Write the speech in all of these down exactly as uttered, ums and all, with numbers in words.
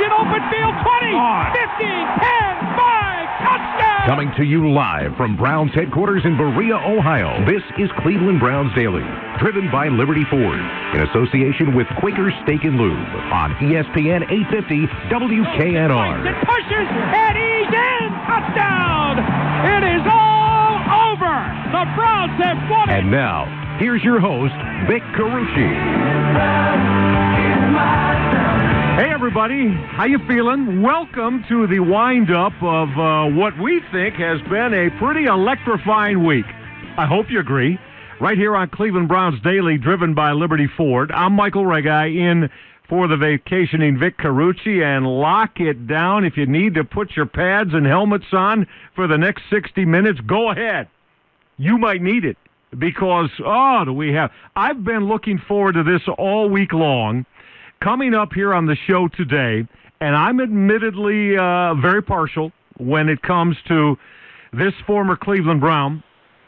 an open field. twenty, fifteen, ten, five, touchdown! Coming to you live from Browns headquarters in Berea, Ohio, this is Cleveland Browns Daily, driven by Liberty Ford, in association with Quaker Steak and Lube, on E S P N eight fifty W K N R. It pushes, and he's in! Touchdown! It is all over! The Browns have won it! And now, here's your host, Vic Carucci. Hey, everybody. How you feeling? Welcome to the wind-up of uh, what we think has been a pretty electrifying week. I hope you agree. Right here on Cleveland Browns Daily, driven by Liberty Ford. I'm Michael Regai, in for the vacationing Vic Carucci, and lock it down. If you need to put your pads and helmets on for the next sixty minutes, go ahead. You might need it because, oh, do we have... I've been looking forward to this all week long. Coming up here on the show today, and I'm admittedly uh, very partial when it comes to this former Cleveland Brown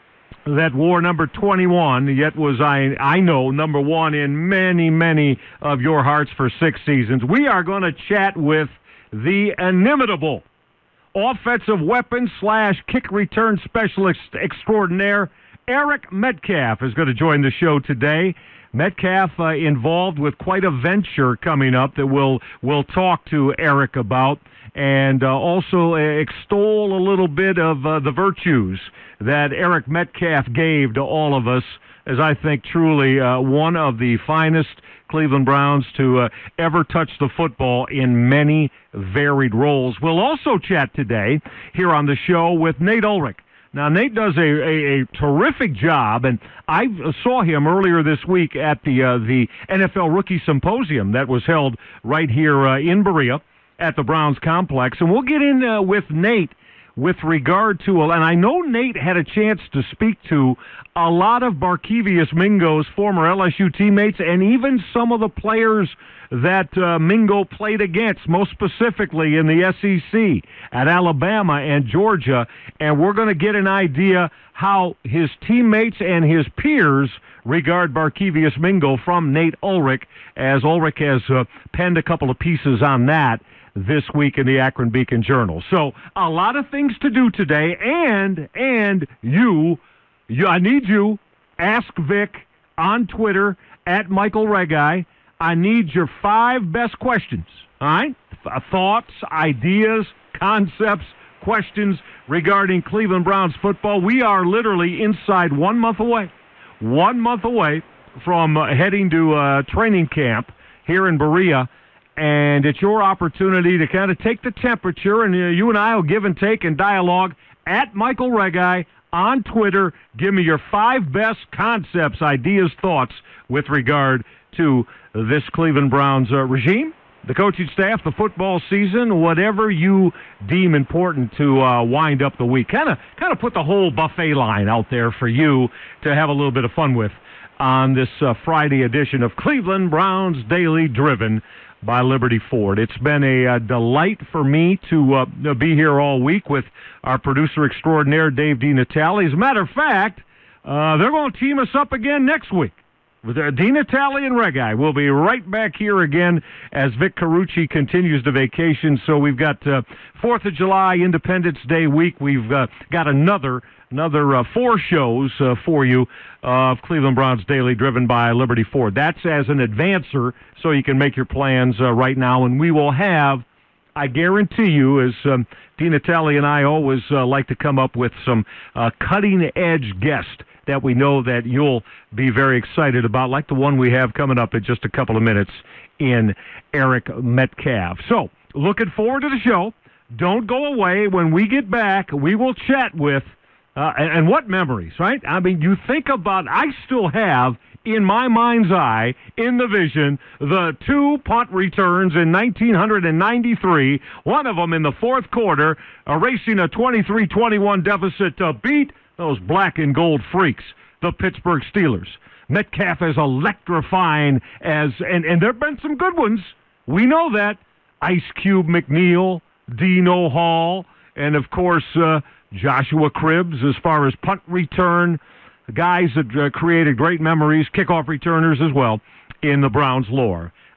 that wore number twenty-one, yet was, I I know, number one in many, many of your hearts for six seasons. We are going to chat with the inimitable offensive weapon slash kick return specialist extraordinaire, Eric Metcalf, is going to join the show today. Metcalf uh, involved with quite a venture coming up that we'll, we'll talk to Eric about, and uh, also extol a little bit of uh, the virtues that Eric Metcalf gave to all of us, as I think truly uh, one of the finest Cleveland Browns to uh, ever touch the football in many varied roles. We'll also chat today here on the show with Nate Ulrich. Now, Nate does a, a, a terrific job, and I saw him earlier this week at the uh, the N F L Rookie Symposium that was held right here uh, in Berea at the Browns complex. And we'll get in uh, with Nate with regard to, and I know Nate had a chance to speak to a lot of Barkevious Mingo's former L S U teammates, and even some of the players that uh, Mingo played against, most specifically in the S E C at Alabama and Georgia. And we're going to get an idea how his teammates and his peers regard Barkevious Mingo from Nate Ulrich, as Ulrich has uh, penned a couple of pieces on that this week in the Akron Beacon Journal. So a lot of things to do today, and and you, you I need you, Ask Vic on Twitter, at Michael Regai. I need your five best questions, all right? Th- thoughts, ideas, concepts, questions regarding Cleveland Browns football. We are literally inside one month away, one month away from uh, heading to uh, training camp here in Berea, and it's your opportunity to kind of take the temperature, and uh, you and I will give and take and dialogue at Michael Regai on Twitter. Give me your five best concepts, ideas, thoughts with regard to this Cleveland Browns uh, regime, the coaching staff, the football season, whatever you deem important to uh, wind up the week. Kind of kind of put the whole buffet line out there for you to have a little bit of fun with on this uh, Friday edition of Cleveland Browns Daily, driven by Liberty Ford. It's been a uh, delight for me to uh, be here all week with our producer extraordinaire, Dave DiNatale. As a matter of fact, uh, they're going to team us up again next week. With uh, DiNatale and Regai. We'll be right back here again as Vic Carucci continues the vacation. So we've got uh, fourth of July, Independence Day week. We've uh, got another another uh, four shows uh, for you of Cleveland Browns Daily, driven by Liberty Ford. That's as an advancer, so you can make your plans uh, right now. And we will have, I guarantee you, as um, DiNatale and I always uh, like to come up with some uh, cutting-edge guests that we know that you'll be very excited about, like the one we have coming up in just a couple of minutes in Eric Metcalf. So, looking forward to the show. Don't go away. When we get back, we will chat with, uh, and, and what memories, right? I mean, you think about, I still have, in my mind's eye, in the vision, the two punt returns in nineteen ninety-three, one of them in the fourth quarter, erasing a twenty-three twenty-one deficit to beat those black and gold freaks, the Pittsburgh Steelers. Metcalf is electrifying as, and, and there have been some good ones. We know that. Ice Cube McNeil, Dino Hall, and of course, uh, Joshua Cribbs as far as punt return, guys that uh, created great memories, kickoff returners as well in the Browns lore.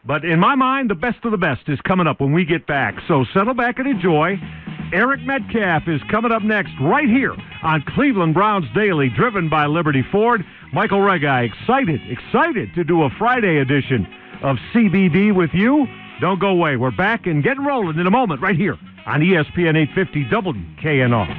But in my mind, the best of the best is coming up when we get back. So settle back and enjoy. Eric Metcalf is coming up next right here on Cleveland Browns Daily, driven by Liberty Ford. Michael Regai, excited, excited to do a Friday edition of C B D with you. Don't go away. We're back and getting rolling in a moment right here on E S P N eight fifty W K N R.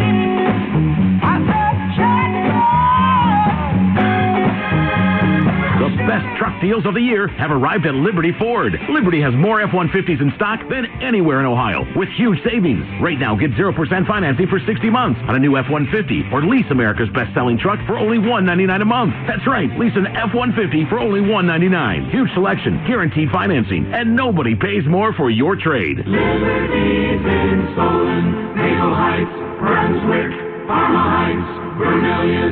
The best truck deals of the year have arrived at Liberty Ford. Liberty has more F one fifties in stock than anywhere in Ohio, with huge savings. Right now, get zero percent financing for sixty months on a new F one fifty, or lease America's best-selling truck for only one hundred ninety-nine dollars a month. That's right, lease an F one fifty for only one hundred ninety-nine dollars. Huge selection, guaranteed financing, and nobody pays more for your trade. Liberty's in Solon, Maple Heights, Brunswick, Parma Heights, Vermillion,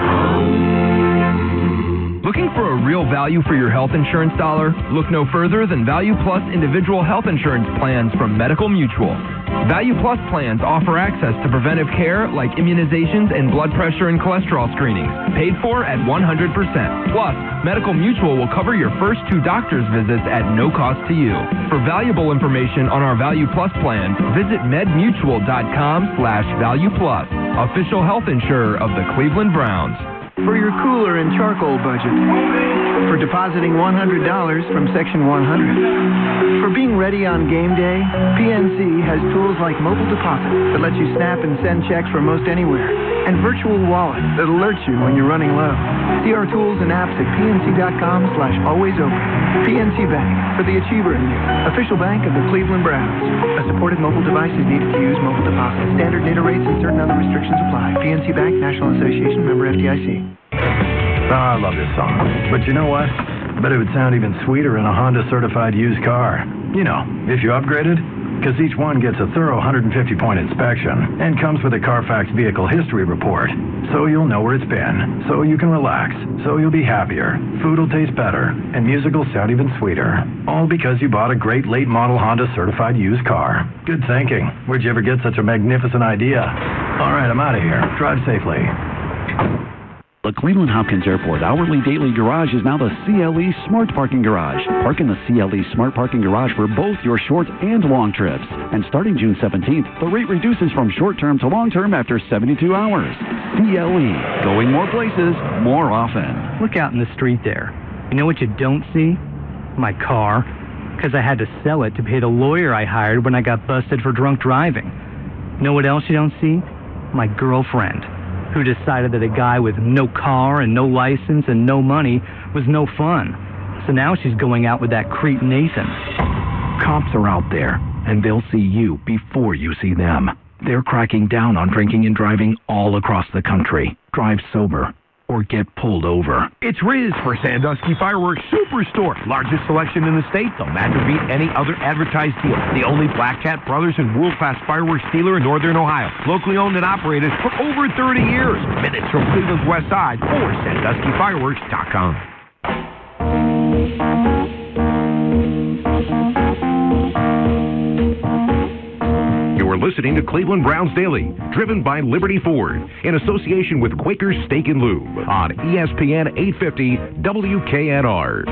home. Looking for a real value for your health insurance dollar? Look no further than Value Plus individual health insurance plans from Medical Mutual. Value Plus plans offer access to preventive care like immunizations and blood pressure and cholesterol screenings, paid for at one hundred percent. Plus, Medical Mutual will cover your first two doctor's visits at no cost to you. For valuable information on our Value Plus plan, visit medmutual.com slash Value Plus, official health insurer of the Cleveland Browns. For your cooler and charcoal budget. For depositing one hundred dollars from Section one hundred. For being ready on game day, P N C has tools like mobile deposit that lets you snap and send checks from most anywhere, and virtual wallet that alerts you when you're running low. See our tools and apps at pnc.com slash always open. P N C Bank, for the achiever in you. Official bank of the Cleveland Browns. A supported mobile device is needed to use mobile deposit. Standard data rates and certain other restrictions apply. P N C Bank, National Association, member F D I C. Oh, I love this song. But you know what? I bet it would sound even sweeter in a Honda certified used car. You know, if you upgraded. Because each one gets a thorough one hundred fifty point inspection and comes with a Carfax vehicle history report. So you'll know where it's been. So you can relax. So you'll be happier. Food will taste better. And music will sound even sweeter. All because you bought a great late model Honda certified used car. Good thinking. Where'd you ever get such a magnificent idea? All right, I'm out of here. Drive safely. The Cleveland Hopkins Airport Hourly Daily Garage is now the C L E Smart Parking Garage. Park in the C L E Smart Parking Garage for both your short and long trips. And starting June seventeenth, the rate reduces from short-term to long-term after seventy-two hours. C L E, going more places, more often. Look out in the street there. You know what you don't see? My car. Because I had to sell it to pay the lawyer I hired when I got busted for drunk driving. You know what else you don't see? My girlfriend, who decided that a guy with no car and no license and no money was no fun. So now she's going out with that creep Nathan. Cops are out there, and they'll see you before you see them. They're cracking down on drinking and driving all across the country. Drive sober or get pulled over. It's Riz for Sandusky Fireworks Superstore. Largest selection in the state. They'll match or beat any other advertised deal. The only Black Cat Brothers and world-class fireworks dealer in Northern Ohio. Locally owned and operated for over thirty years. Minutes from Cleveland's west side or Sandusky Fireworks dot com. You're listening to Cleveland Browns Daily, driven by Liberty Ford, in association with Quaker's Steak and Lube on E S P N eight fifty W K N R.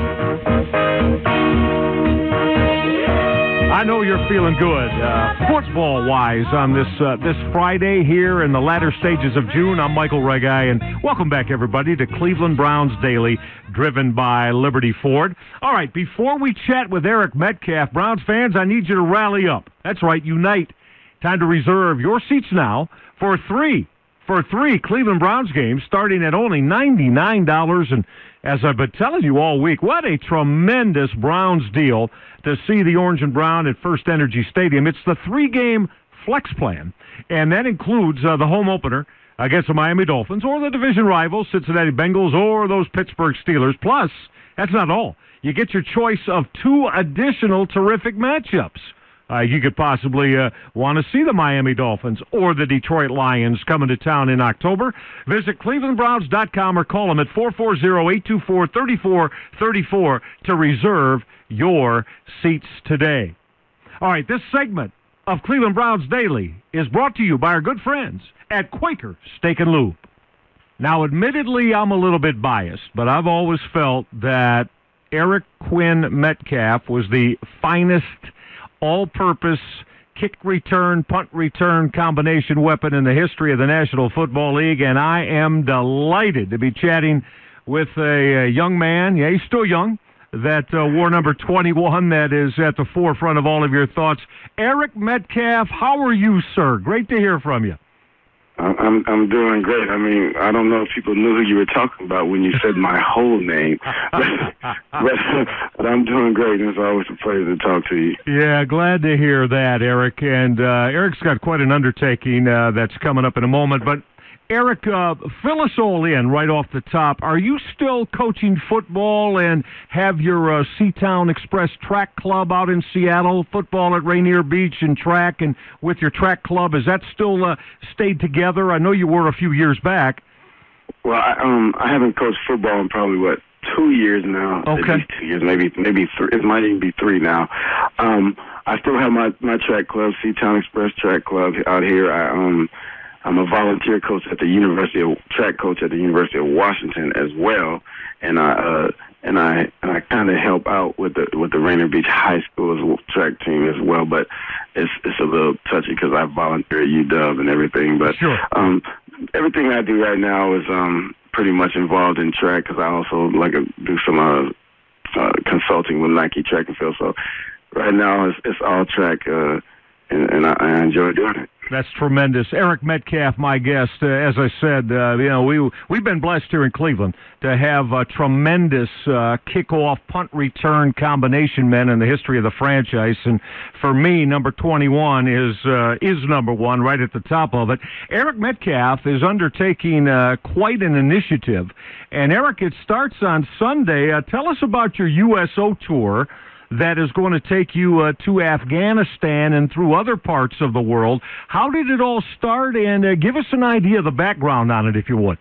I know you're feeling good, uh, football-wise, on this uh, this Friday here in the latter stages of June. I'm Michael Regai, and welcome back, everybody, to Cleveland Browns Daily, driven by Liberty Ford. All right, before we chat with Eric Metcalf, Browns fans, I need you to rally up. That's right, unite. Time to reserve your seats now for three, for three Cleveland Browns games starting at only ninety-nine dollars. And as I've been telling you all week, what a tremendous Browns deal to see the Orange and Brown at First Energy Stadium. It's the three-game flex plan, and that includes uh, the home opener against the Miami Dolphins or the division rivals, Cincinnati Bengals, or those Pittsburgh Steelers. Plus, that's not all. You get your choice of two additional terrific matchups. Uh, you could possibly uh, want to see the Miami Dolphins or the Detroit Lions coming to town in October. Visit cleveland browns dot com or call them at four four zero, eight two four, three four three four to reserve your seats today. All right, this segment of Cleveland Browns Daily is brought to you by our good friends at Quaker Steak and Lube. Now, admittedly, I'm a little bit biased, but I've always felt that Eric Quinn Metcalf was the finest all-purpose kick return, punt return combination weapon in the history of the National Football League, and I am delighted to be chatting with a, a young man, yeah, he's still young, that uh, wore number twenty-one, that is at the forefront of all of your thoughts. Eric Metcalf, how are you, sir? Great to hear from you. I'm I'm doing great. I mean, I don't know if people knew who you were talking about when you said my whole name, but, but, but I'm doing great, and it's always a pleasure to talk to you. Yeah, glad to hear that, Eric. And uh, Eric's got quite an undertaking uh, that's coming up in a moment. But Eric, uh, fill us all in right off the top. Are you still coaching football and have your uh, Seatown Express track club out in Seattle, football at Rainier Beach and track, and with your track club? Is that still uh, stayed together? I know you were a few years back. Well, I, um, I haven't coached football in probably, what, two years now. Okay. At least two years, maybe maybe three. It might even be three now. Um, I still have my, my track club, Seatown Express Track Club out here. I um. I'm a volunteer coach at the University of track coach at the University of Washington as well, and I uh, and I and I kind of help out with the with the Rainier Beach High School's track team as well. But it's it's a little touchy because I volunteer at U W and everything. But sure. um, everything I do right now is um, pretty much involved in track because I also like to do some uh, uh, consulting with Nike Track and Field. So right now it's it's all track, uh, and, and I, I enjoy doing it. That's tremendous. Eric Metcalf, my guest. Uh, as I said, uh, you know, we, we've been blessed here in Cleveland to have a tremendous uh, kickoff, punt return combination men in the history of the franchise. And for me, number twenty-one is uh, is number one right at the top of it. Eric Metcalf is undertaking uh, quite an initiative. And, Eric, it starts on Sunday. Uh, tell us about your U S O tour that is going to take you uh, to Afghanistan and through other parts of the world. How did it all start? And uh, give us an idea of the background on it, if you would.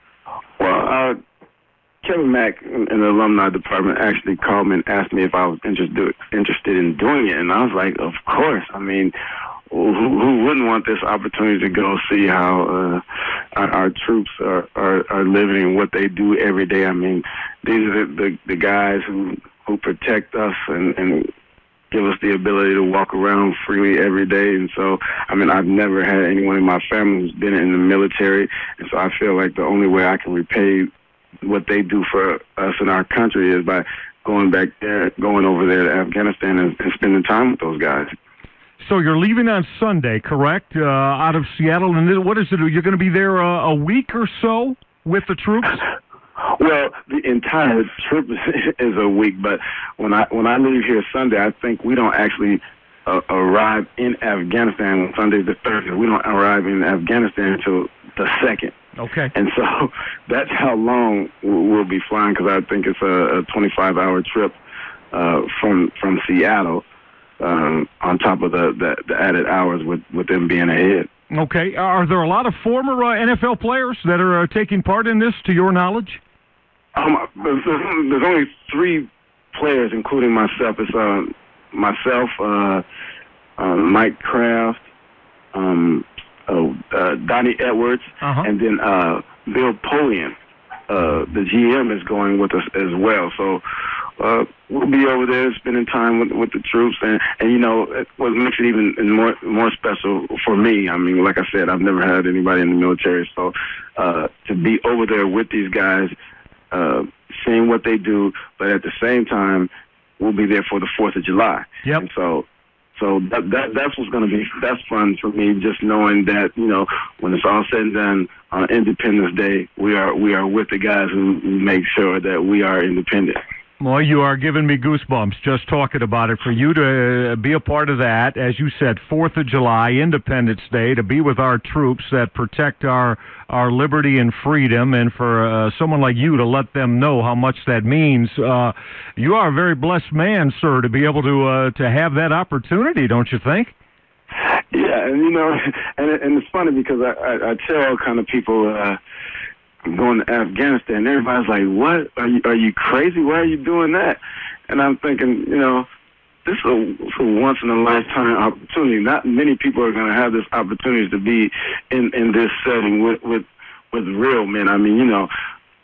Well, uh, Kevin Mack in the alumni department actually called me and asked me if I was interested interested in doing it, and I was like, of course. I mean, who, who wouldn't want this opportunity to go see how uh, our, our troops are, are, are living and what they do every day? I mean, these are the, the, the guys who who protect us and, and give us the ability to walk around freely every day. And so, I mean, I've never had anyone in my family who's been in the military, and so I feel like the only way I can repay what they do for us in our country is by going back there, going over there to Afghanistan and, and spending time with those guys. So you're leaving on Sunday, correct, uh, out of Seattle, and what is it, you're going to be there a, a week or so with the troops? Well, the entire trip is a week, but when I when I leave here Sunday, I think we don't actually uh, arrive in Afghanistan. Sunday the third, we don't arrive in Afghanistan until the second. Okay. And so that's how long we'll be flying, because I think it's a, a twenty-five hour trip uh, from from Seattle, um, on top of the, the, the added hours with, with them being ahead. Okay. Are there a lot of former uh, N F L players that are uh, taking part in this, to your knowledge? Um, there's, there's only three players, including myself. It's uh, myself, uh, uh, Mike Kraft, um, uh, uh, Donnie Edwards, uh-huh. and then uh, Bill Polian. Uh, the G M is going with us as well. So uh, we'll be over there spending time with, with the troops. And, and, you know, what makes it even more more special for me, I mean, like I said, I've never had anybody in the military. So uh, to be over there with these guys, Uh, seeing what they do, but at the same time, we'll be there for the Fourth of July. Yep. And so, so that, that that's what's going to be that's fun for me. Just knowing that, you know, when it's all said and done on Independence Day, we are we are with the guys who, who make sure that we are independent. Well, you are giving me goosebumps just talking about it. For you to be a part of that, as you said, Fourth of July, Independence Day, to be with our troops that protect our our liberty and freedom, and for uh, someone like you to let them know how much that means. Uh, you are a very blessed man, sir, to be able to uh, to have that opportunity, don't you think? Yeah, and you know, and, and it's funny because I, I, I tell all kind of people. Uh, I'm going to Afghanistan. Everybody's like, what? Are you, are you crazy? Why are you doing that? And I'm thinking, you know, this is a, a once-in-a-lifetime opportunity. Not many people are going to have this opportunity to be in, in this setting with, with, with real men. I mean, you know,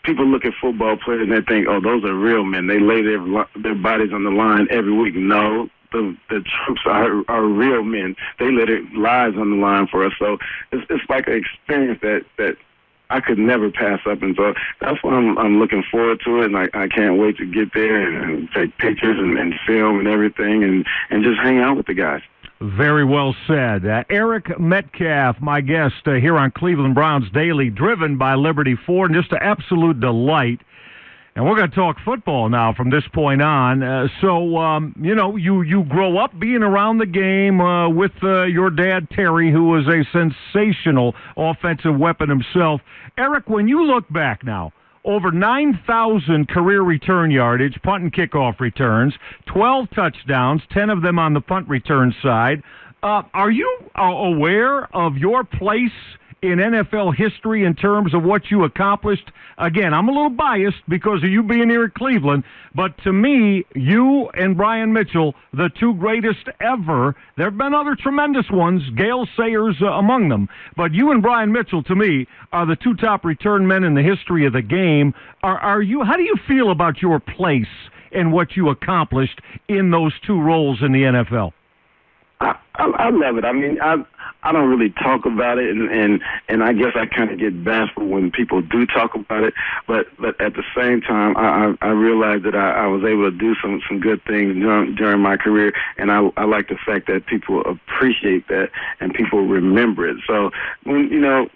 people look at football players and they think, oh, those are real men. They lay their their bodies on the line every week. No, the the troops are are real men. They lay their lives on the line for us. So it's it's like an experience that that I could never pass up, and so that's why I'm I'm looking forward to it, and I, I can't wait to get there and, and take pictures and, and film and everything, and and just hang out with the guys. Very well said. Uh, Eric Metcalf, my guest uh, here on Cleveland Browns Daily, driven by Liberty Ford, and just an absolute delight. And we're going to talk football now from this point on. Uh, so, um, you know, you, you grow up being around the game uh, with uh, your dad, Terry, who was a sensational offensive weapon himself. Eric, when you look back now, over nine thousand career return yardage, punt and kickoff returns, twelve touchdowns, ten of them on the punt return side. Uh, are you uh, aware of your place in N F L history in terms of what you accomplished? Again, I'm a little biased because of you being here at Cleveland, but to me, you and Brian Mitchell, the two greatest ever. There have been other tremendous ones, Gale Sayers uh, among them, but you and Brian Mitchell, to me, are the two top return men in the history of the game. Are, are you? How do you feel about your place and what you accomplished in those two roles in the N F L? I, I, I love it. I mean, I I don't really talk about it, and and, and I guess I kind of get bashful when people do talk about it. But but at the same time, I I, I realized that I, I was able to do some, some good things during, during my career, and I I like the fact that people appreciate that and people remember it. So when you know.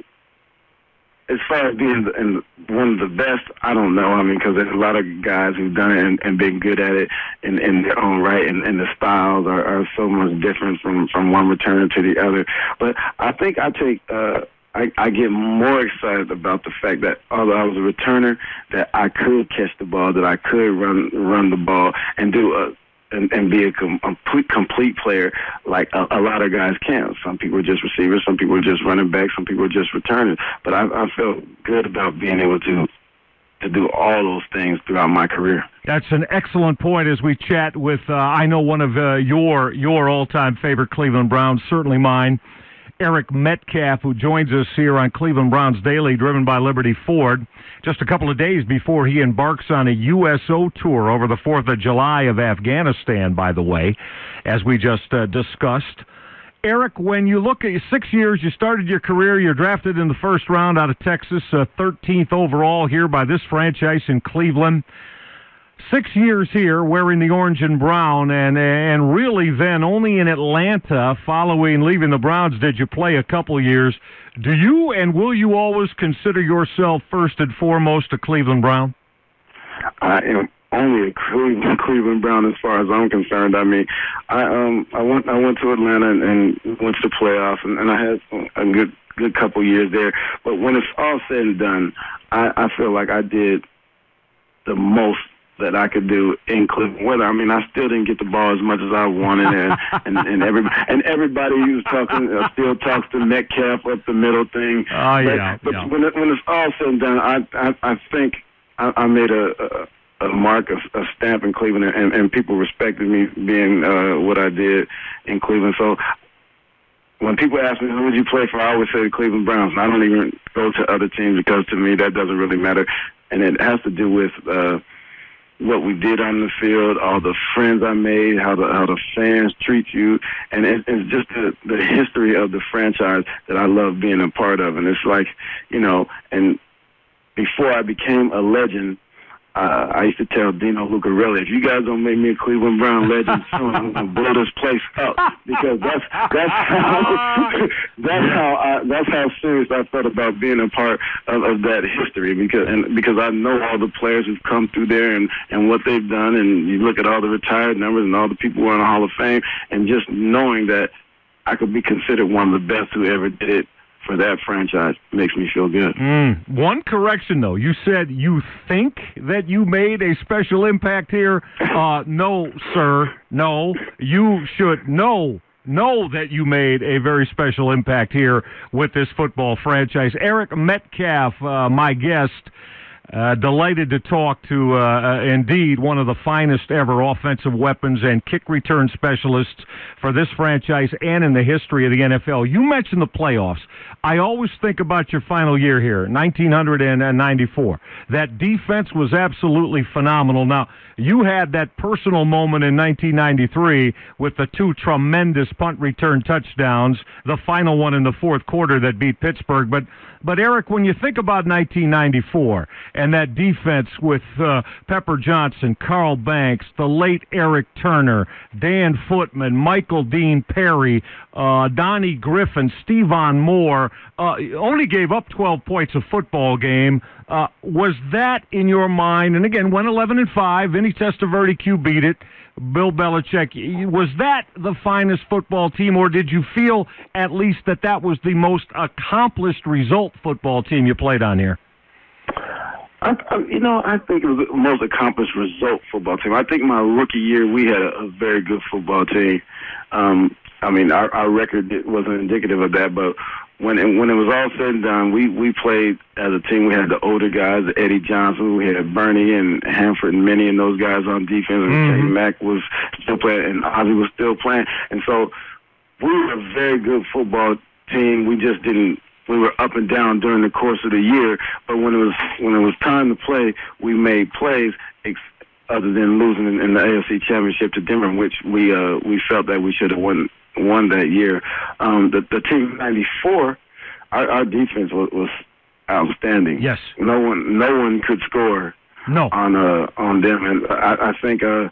As far as being in one of the best, I don't know. I mean, because there's a lot of guys who've done it and, and been good at it in, in their own right, and, and the styles are, are so much different from, from one returner to the other. But I think I take, uh, I, I get more excited about the fact that although I was a returner, that I could catch the ball, that I could run run the ball and do a And, and be a, com- a complete player like a, a lot of guys can. Some people are just receivers, some people are just running back, some people are just returning. But I, I feel good about being able to to do all those things throughout my career. That's an excellent point as we chat with, uh, I know one of uh, your your all-time favorite Cleveland Browns, certainly mine, Eric Metcalf, who joins us here on Cleveland Browns Daily, driven by Liberty Ford, just a couple of days before he embarks on a U S O tour over the fourth of July of Afghanistan, by the way, as we just uh, discussed. Eric, when you look at your six years, you started your career, you're drafted in the first round out of Texas, uh, thirteenth overall here by this franchise in Cleveland. Six years here wearing the orange and brown, and and really then only in Atlanta following leaving the Browns did you play a couple years. Do you and will you always consider yourself first and foremost a Cleveland Brown? I am only a Cleveland, Cleveland Brown as far as I'm concerned. I mean, I um I went I went to Atlanta and, and went to the playoffs, and, and I had a good good couple years there. But when it's all said and done, I, I feel like I did the most that I could do in Cleveland. Whether I mean, I still didn't get the ball as much as I wanted, and and, and everybody and everybody who's talking uh, still talks to Metcalf up the middle thing. Oh yeah. But, but yeah. when it, when it's all said and done, I I, I think I, I made a, a a mark, a, a stamp in Cleveland, and, and people respected me being uh, what I did in Cleveland. So when people ask me who would you play for, I always say the Cleveland Browns. And I don't even go to other teams because to me that doesn't really matter, and it has to do with. Uh, what we did on the field, all the friends I made, how the how the fans treat you, and it, it's just the, the history of the franchise that I love being a part of. And it's like, you know, and before I became a legend, uh, I used to tell Dino Lucarelli, if you guys don't make me a Cleveland Brown legend soon, I'm gonna blow this place up, because that's that's how that's how I, that's how serious I felt about being a part of, of that history, because and because I know all the players who've come through there and and what they've done, and you look at all the retired numbers and all the people who are in the Hall of Fame, and just knowing that I could be considered one of the best who ever did it for that franchise makes me feel good. Mm. One correction, though. You said you think that you made a special impact here. Uh, no, sir. No. You should know, know that you made a very special impact here with this football franchise. Eric Metcalf, uh, my guest. Uh, delighted to talk to, uh, uh, indeed, one of the finest ever offensive weapons and kick return specialists for this franchise and in the history of the N F L. You mentioned the playoffs. I always think about your final year here, nineteen ninety-four. That defense was absolutely phenomenal. Now, you had that personal moment in nineteen ninety-three with the two tremendous punt return touchdowns, the final one in the fourth quarter that beat Pittsburgh. But, but Eric, when you think about nineteen ninety-four and that defense with uh, Pepper Johnson, Carl Banks, the late Eric Turner, Dan Footman, Michael Dean Perry, uh, Donnie Griffin, Stevan Moore, uh, only gave up twelve points a football game. Uh, was that in your mind? And again, went eleven and five. Vinny Testaverde Q beat it. Bill Belichick. Was that the finest football team, or did you feel at least that that was the most accomplished result football team you played on here? I, I, you know, I think it was the most accomplished result football team. I think my rookie year we had a, a very good football team. Um, I mean, our, our record wasn't indicative of that, but when it, when it was all said and done, we, we played as a team. We had the older guys, Eddie Johnson, we had Bernie and Hanford and Minnie and those guys on defense, and mm-hmm. K. Mack was still playing, and Ozzie was still playing. And so we were a very good football team. We just didn't. We were up and down during the course of the year, but when it was when it was time to play, we made plays. Ex- other than losing in, in the A F C Championship to Denver, which we uh, we felt that we should have won won that year. Um, the, the team in ninety-four, our, our defense was, was outstanding. Yes, no one no one could score. No. on uh, on them, and I, I think uh,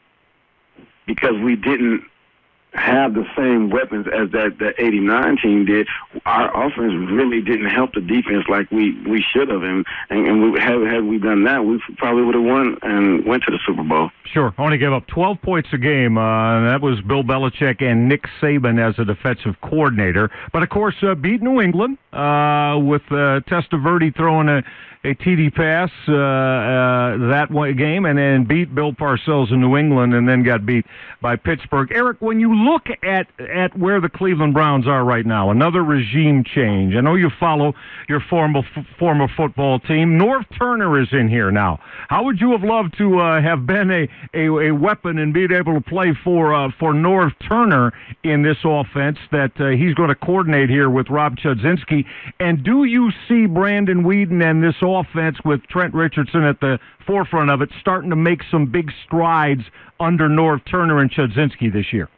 because we didn't have the same weapons as that, that eighty-nine team did, our offense really didn't help the defense like we, we should have. And, and, and we, had, had we done that, we probably would have won and went to the Super Bowl. Sure. Only gave up twelve points a game. Uh, that was Bill Belichick and Nick Saban as a defensive coordinator. But, of course, uh, beat New England uh, with uh, Testaverde throwing a, a T D pass uh, uh, that one game, and then beat Bill Parcells in New England, and then got beat by Pittsburgh. Eric, when you look at at where the Cleveland Browns are right now, another regime change. I know you follow your former f- former football team. Norv Turner is in here now. How would you have loved to uh, have been a, a, a weapon and being able to play for uh, for Norv Turner in this offense that uh, he's going to coordinate here with Rob Chudzinski? And do you see Brandon Weeden and this offense with Trent Richardson at the forefront of it starting to make some big strides under Norv Turner and Chudzinski this year?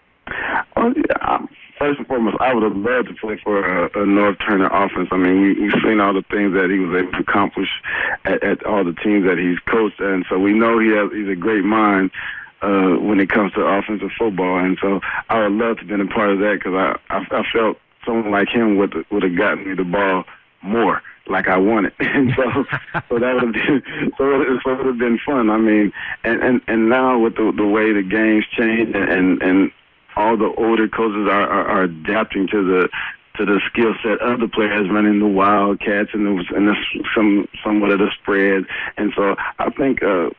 Well, yeah, first and foremost, I would have loved to play for a, a Norv Turner offense. I mean, we, we've seen all the things that he was able to accomplish at, at all the teams that he's coached, and so we know he has he's a great mind uh, when it comes to offensive football. And so I would love to have been a part of that because I, I I felt someone like him would would have gotten me the ball more like I wanted. And so, so that would have been, so it, so it would have been fun. I mean, and, and, and now with the, the way the game's changed and, and, and all the older coaches are, are, are adapting to the, to the skill set of the players, running the Wildcats and the, and the, some, somewhat of the spread. And so I think, uh,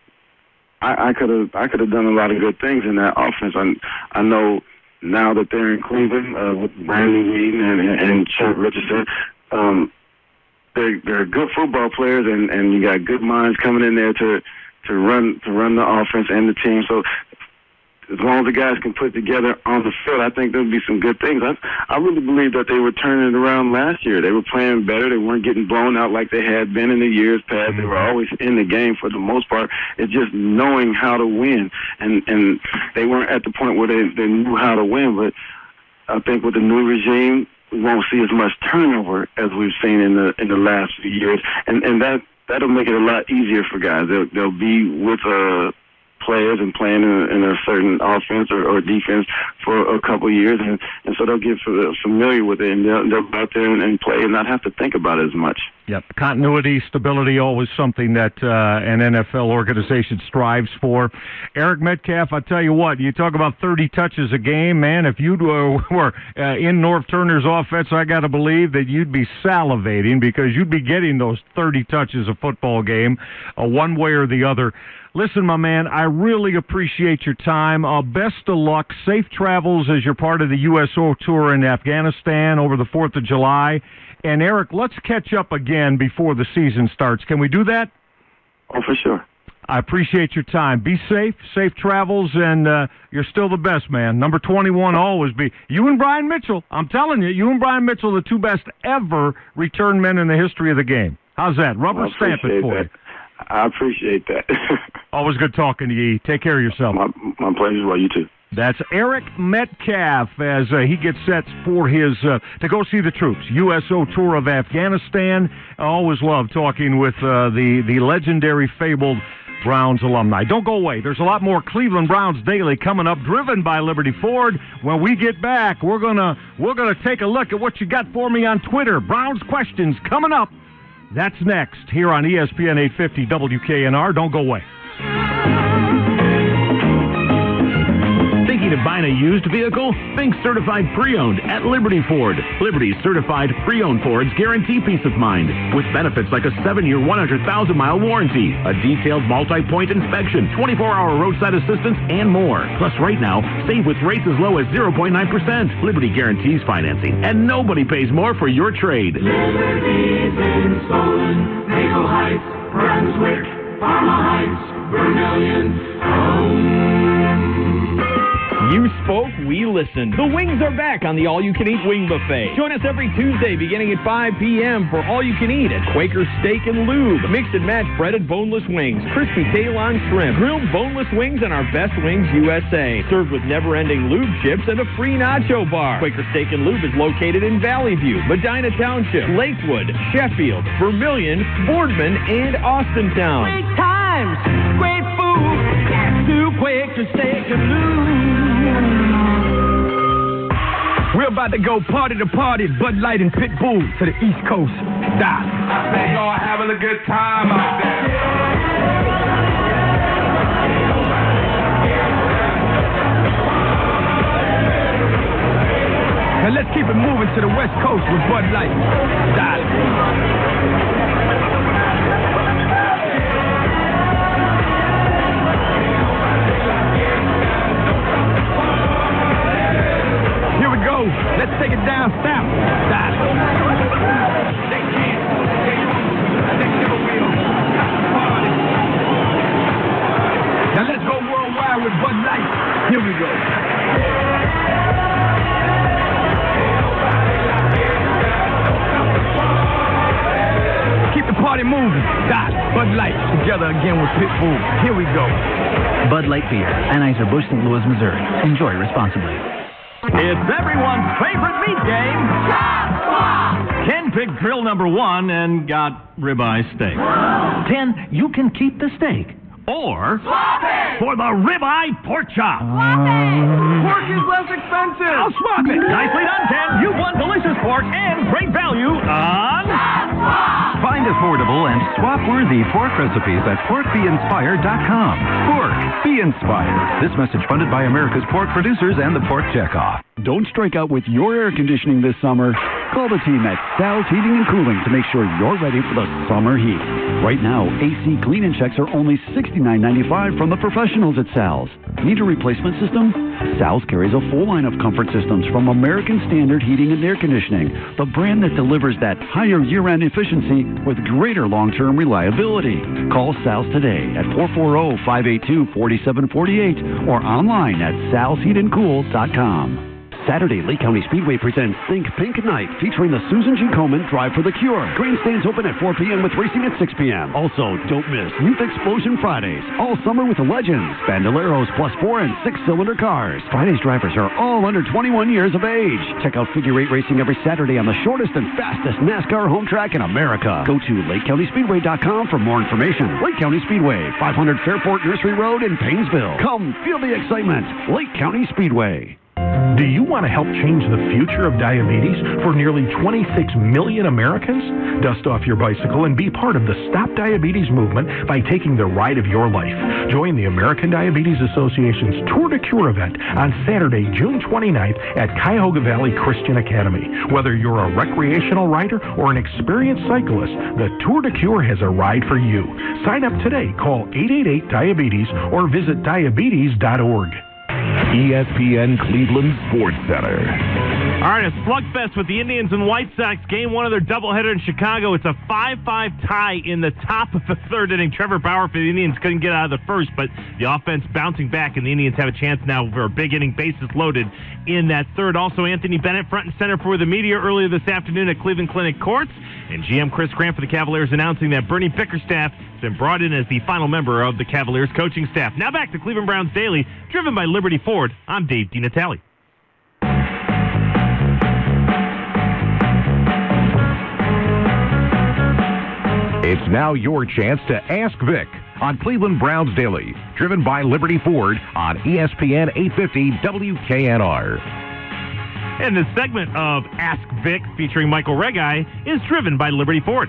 I could have, I could have done a lot of good things in that offense. I, I know now that they're in Cleveland, uh, with Brandon Weeden and, and, and Trent Richardson, um, They're, they're good football players, and, and you got good minds coming in there to to run to run the offense and the team. So as long as the guys can put together on the field, I think there'll be some good things. I, I really believe that they were turning it around last year. They were playing better. They weren't getting blown out like they had been in the years past. They were always in the game for the most part. It's just knowing how to win, and and they weren't at the point where they, they knew how to win. But I think with the new regime, we won't see as much turnover as we've seen in the in the last few years, and and that that'll make it a lot easier for guys. They'll they'll be with uh, players and playing in a, in a certain offense or, or defense for a couple of years, and, and so they'll get familiar with it, and they'll, they'll go out there and, and play and not have to think about it as much. Yep, continuity, stability, always something that uh, an N F L organization strives for. Eric Metcalf, I tell you what, you talk about thirty touches a game, man. If you uh, were uh, in Norv Turner's offense, I got to believe that you'd be salivating because you'd be getting those thirty touches a football game, uh, one way or the other. Listen, my man, I really appreciate your time. Uh, best of luck. Safe travels as you're part of the U S O Tour in Afghanistan over the fourth of July. And, Eric, let's catch up again before the season starts. Can we do that? Oh, for sure. I appreciate your time. Be safe, safe travels, and uh, you're still the best, man. Number twenty-one always be. You and Brian Mitchell, I'm telling you, you and Brian Mitchell are the two best ever return men in the history of the game. How's that? Rubber well, stamp it for that. you. I appreciate that. Always good talking to you. Take care of yourself. My, my pleasure. Well, you too. That's Eric Metcalf as uh, he gets set for his, uh, to go see the troops. U S O Tour of Afghanistan. I always love talking with uh, the, the legendary, fabled Browns alumni. Don't go away. There's a lot more Cleveland Browns Daily coming up, driven by Liberty Ford. When we get back, we're gonna we're gonna take a look at what you got for me on Twitter. Browns questions coming up. That's next here on E S P N eight fifty W K N R. Don't go away. Thinking of buying a used vehicle? Think certified pre-owned at Liberty Ford. Liberty's certified pre-owned Fords guarantee peace of mind with benefits like a seven-year, one hundred thousand mile warranty, a detailed multi-point inspection, twenty-four hour roadside assistance, and more. Plus, right now, save with rates as low as zero point nine percent. Liberty guarantees financing, and nobody pays more for your trade. Liberty's in Solon, Maple Heights, Brunswick, Parma Heights, Vermilion, home. You spoke, we listened. The wings are back on the all-you-can-eat wing buffet. Join us every Tuesday beginning at five p.m. for all-you-can-eat at Quaker Steak and Lube. Mix and match breaded boneless wings, crispy tail-on shrimp, grilled boneless wings, and our Best Wings U S A. Served with never-ending lube chips and a free nacho bar. Quaker Steak and Lube is located in Valley View, Medina Township, Lakewood, Sheffield, Vermilion, Boardman, and Austintown. Great times, great food, to Quaker Steak and Lube. We're about to go party to party, Bud Light and Pitbull to the East Coast. Die. I think y'all having a good time out there. Now let's keep it moving to the West Coast with Bud Light. Die. Let's take it down south. Die. They can't. They won't. They never will. Party. Now let's go worldwide with Bud Light. Here we go. Keep the party moving. Die. Bud Light together again with Pitbull. Here we go. Bud Light Beer, Anheuser-Busch, Saint Louis, Missouri. Enjoy responsibly. It's everyone's favorite meat game. Ken picked grill number one and got ribeye steak. Ken, you can keep the steak. Or swap it for the ribeye pork chop. Swap it. Pork is less expensive. I'll swap it. Nicely done, Ken. You won delicious pork and great value on Swap. Find affordable and swap-worthy pork recipes at pork be inspired dot com. Pork, be inspired. This message funded by America's pork producers and the Pork Checkoff. Don't strike out with your air conditioning this summer. Call the team at Sal's Heating and Cooling to make sure you're ready for the summer heat. Right now, A C clean-in checks are only sixty-nine ninety-five from the professionals at Sal's. Need a replacement system? Sal's carries a full line of comfort systems from American Standard Heating and Air Conditioning, the brand that delivers that higher year-round efficiency with greater long-term reliability. Call Sal's today at four four zero, five eight two, four seven four eight or online at sals heat and cool dot com. Saturday, Lake County Speedway presents Think Pink Night, featuring the Susan G. Komen Drive for the Cure. Grandstands open at four p.m. with racing at six p.m. Also, don't miss Youth Explosion Fridays, all summer with the legends, Bandoleros, plus four and six-cylinder cars. Friday's drivers are all under twenty-one years of age. Check out Figure Eight Racing every Saturday on the shortest and fastest NASCAR home track in America. Go to lake county speedway dot com for more information. Lake County Speedway, five hundred Fairport Nursery Road in Paynesville. Come feel the excitement. Lake County Speedway. Do you want to help change the future of diabetes for nearly twenty-six million Americans? Dust off your bicycle and be part of the Stop Diabetes movement by taking the ride of your life. Join the American Diabetes Association's Tour de Cure event on Saturday, June twenty-ninth at Cuyahoga Valley Christian Academy. Whether you're a recreational rider or an experienced cyclist, the Tour de Cure has a ride for you. Sign up today. Call eight eight eight diabetes or visit diabetes dot org. E S P N Cleveland Sports Center. All right, a slugfest with the Indians and White Sox. Game one of their doubleheader in Chicago. It's a five five tie in the top of the third inning. Trevor Bauer for the Indians couldn't get out of the first, but the offense bouncing back, and the Indians have a chance now for a big inning, bases loaded in that third. Also, Anthony Bennett front and center for the media earlier this afternoon at Cleveland Clinic Courts. And G M Chris Grant for the Cavaliers announcing that Bernie Bickerstaff has been brought in as the final member of the Cavaliers coaching staff. Now back to Cleveland Browns Daily, driven by Liberty Ford. I'm Dave DiNatale. It's now your chance to Ask Vic on Cleveland Browns Daily, driven by Liberty Ford on E S P N eight fifty W K N R. And this segment of Ask Vic featuring Michael Regai is driven by Liberty Ford.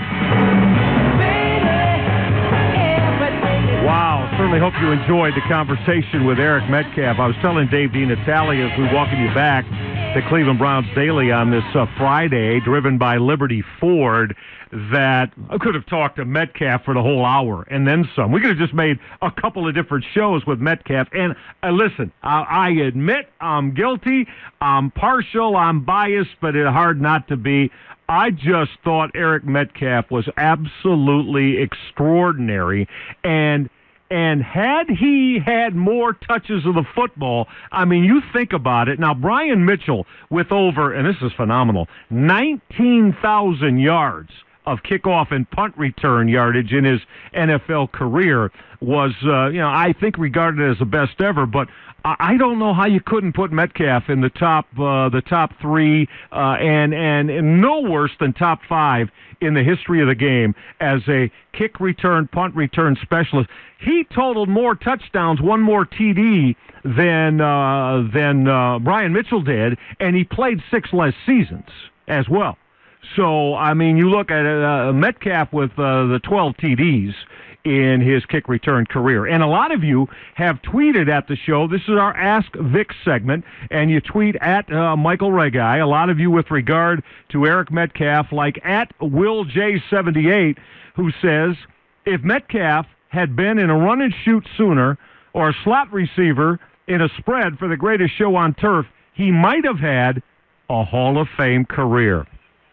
Wow, certainly hope you enjoyed the conversation with Eric Metcalf. I was telling Dave DiNatale as we welcome you back to Cleveland Browns Daily on this uh, Friday, driven by Liberty Ford, that I could have talked to Metcalf for the whole hour and then some. We could have just made a couple of different shows with Metcalf. And uh, listen, I, I admit I'm guilty, I'm partial, I'm biased, but it's hard not to be. I just thought Eric Metcalf was absolutely extraordinary, and and had he had more touches of the football, I mean, you think about it. Now, Brian Mitchell with over, and this is phenomenal, nineteen thousand yards of kickoff and punt return yardage in his N F L career was, uh, you know, I think regarded as the best ever, but I don't know how you couldn't put Metcalf in the top, uh, the top three, uh, and, and and no worse than top five in the history of the game as a kick return, punt return specialist. He totaled more touchdowns, one more T D than uh, than uh, Brian Mitchell did, and he played six less seasons as well. So I mean, you look at uh, Metcalf with uh, the twelve T Ds in his kick return career. And a lot of you have tweeted at the show. This is our Ask Vic segment, and you tweet at uh, Michael Regai. A lot of you with regard to Eric Metcalf, like at Will J seventy-eight, who says, if Metcalf had been in a run and shoot sooner or a slot receiver in a spread for the greatest show on turf, he might have had a Hall of Fame career.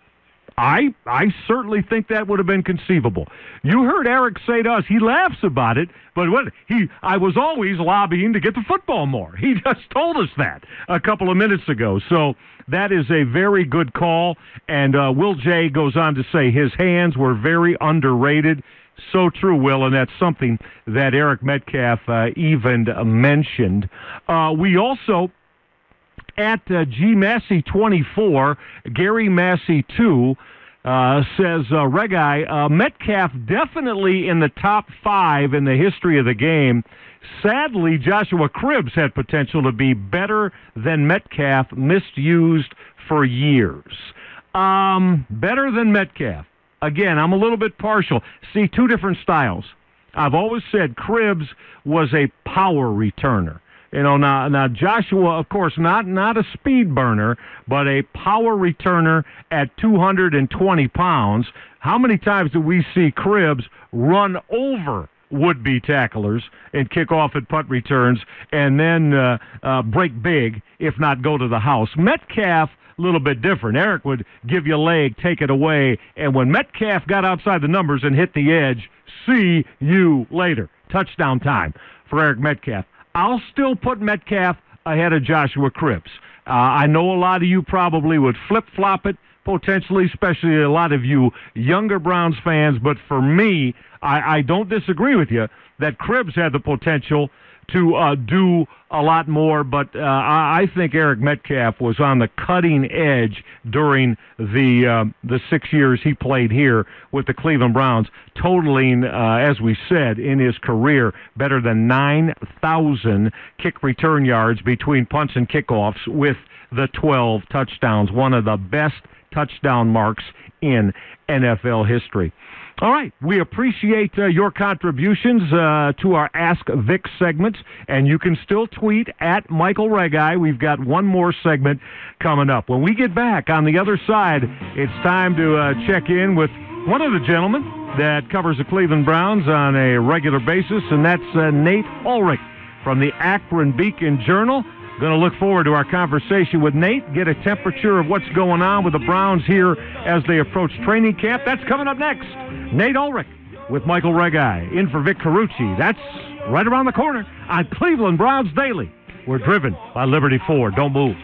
I I certainly think that would have been conceivable. You heard Eric say to us, he laughs about it, but what he I was always lobbying to get the football more. He just told us that a couple of minutes ago. So that is a very good call. And uh, Will J goes on to say his hands were very underrated. So true, Will, and that's something that Eric Metcalf uh, even uh, mentioned. Uh, we also... At uh, G Massey twenty-four, Gary Massey two uh, says, uh, Regai, uh, Metcalf definitely in the top five in the history of the game. Sadly, Joshua Cribbs had potential to be better than Metcalf, misused for years. Um, better than Metcalf. Again, I'm a little bit partial. See, two different styles. I've always said Cribbs was a power returner. You know, now, now Joshua, of course, not not a speed burner, but a power returner at two hundred twenty pounds. How many times do we see Cribbs run over would-be tacklers and kick off at punt returns and then uh, uh, break big, if not go to the house? Metcalf, a little bit different. Eric would give you a leg, take it away, and when Metcalf got outside the numbers and hit the edge, see you later. Touchdown time for Eric Metcalf. I'll still put Metcalf ahead of Joshua Cribbs. Uh, I know a lot of you probably would flip-flop it, potentially, especially a lot of you younger Browns fans, but for me, I, I don't disagree with you that Cribbs had the potential to uh, do a lot more, but uh, I think Eric Metcalf was on the cutting edge during the uh, the six years he played here with the Cleveland Browns, totaling, uh, as we said, in his career, better than nine thousand kick return yards between punts and kickoffs with the twelve touchdowns, one of the best touchdown marks in N F L history. All right, we appreciate uh, your contributions uh, to our Ask Vic segment, and you can still tweet at Michael Regai. We've got one more segment coming up. When we get back on the other side, it's time to uh, check in with one of the gentlemen that covers the Cleveland Browns on a regular basis, and that's uh, Nate Ulrich from the Akron Beacon Journal. Going to look forward to our conversation with Nate, get a temperature of what's going on with the Browns here as they approach training camp. That's coming up next. Nate Ulrich with Michael Regai, in for Vic Carucci. That's right around the corner on Cleveland Browns Daily. We're driven by Liberty Ford. Don't move.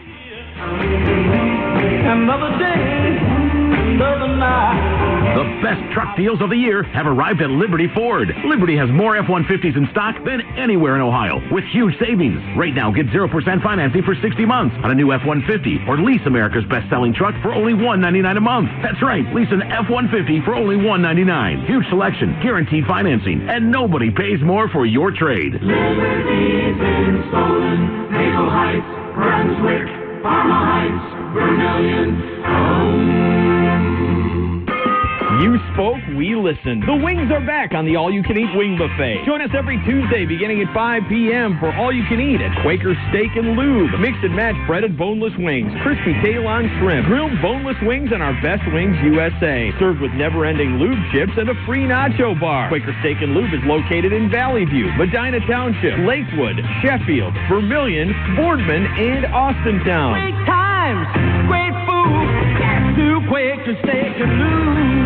Another day, another night. The best truck deals of the year have arrived at Liberty Ford. Liberty has more F one fifties in stock than anywhere in Ohio, with huge savings. Right now, get zero percent financing for sixty months on a new F one fifty, or lease America's best-selling truck for only one hundred ninety-nine dollars a month. That's right, lease an F one fifty for only one hundred ninety-nine dollars. Huge selection, guaranteed financing, and nobody pays more for your trade. Liberty's in Stolen, Maple Heights, Brunswick, Parma Heights, Vermillion, home. You spoke, we listened. The wings are back on the all-you-can-eat wing buffet. Join us every Tuesday beginning at five p.m. for all-you-can-eat at Quaker Steak and Lube. Mix and match breaded boneless wings, crispy tail-on shrimp, grilled boneless wings, and our best wings U S A. Served with never-ending lube chips and a free nacho bar. Quaker Steak and Lube is located in Valley View, Medina Township, Lakewood, Sheffield, Vermillion, Boardman, and Austintown. Great times, great food, gas to Quaker Steak and Lube.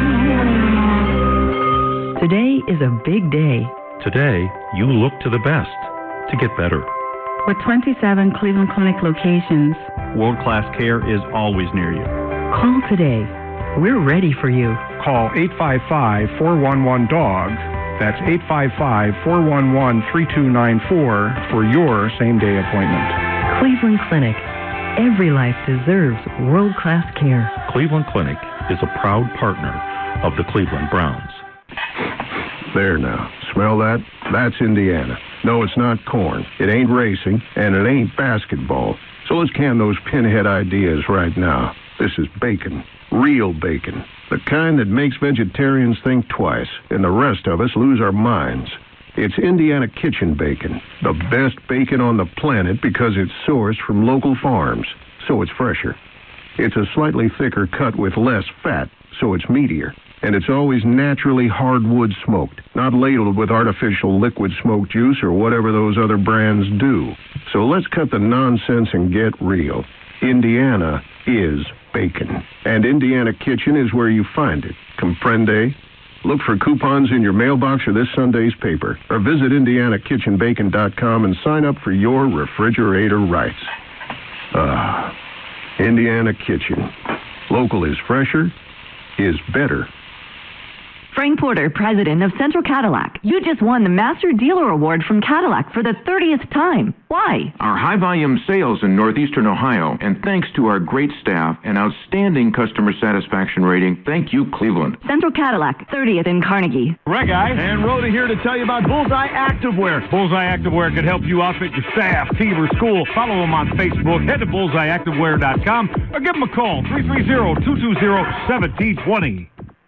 Today is a big day. Today, you look to the best to get better. With twenty-seven Cleveland Clinic locations, World-class care is always near you. call today. We're ready for you. Call eight five five, four one one, D O G. That's eight five five, four one one, three two nine four for your same-day appointment. Cleveland Clinic. Every life deserves world-class care. Cleveland Clinic is a proud partner of the Cleveland Browns. There now. Smell that? That's Indiana. No, it's not corn. It ain't racing, and it ain't basketball. So let's can those pinhead ideas right now. This is bacon. Real bacon. The kind that makes vegetarians think twice, and the rest of us lose our minds. It's Indiana Kitchen bacon. The best bacon on the planet because it's sourced from local farms, so it's fresher. It's a slightly thicker cut with less fat, so it's meatier. And it's always naturally hardwood smoked, not ladled with artificial liquid smoke juice or whatever those other brands do. So let's cut the nonsense and get real. Indiana is bacon. And Indiana Kitchen is where you find it. Comprende? Look for coupons in your mailbox or this Sunday's paper. Or visit indiana kitchen bacon dot com and sign up for your refrigerator rights. Ah, Indiana Kitchen. Local is fresher, is better. Frank Porter, president of Central Cadillac. You just won the Master Dealer Award from Cadillac for the thirtieth time. Why? Our high-volume sales in northeastern Ohio, and thanks to our great staff and outstanding customer satisfaction rating, thank you, Cleveland. Central Cadillac, thirtieth in Carnegie. Regai and Rhoda here to tell you about Bullseye Activewear. Bullseye Activewear could help you outfit your staff, team, or school. Follow them on Facebook. Head to bullseye activewear dot com or give them a call, three three zero, two two zero, one seven two zero.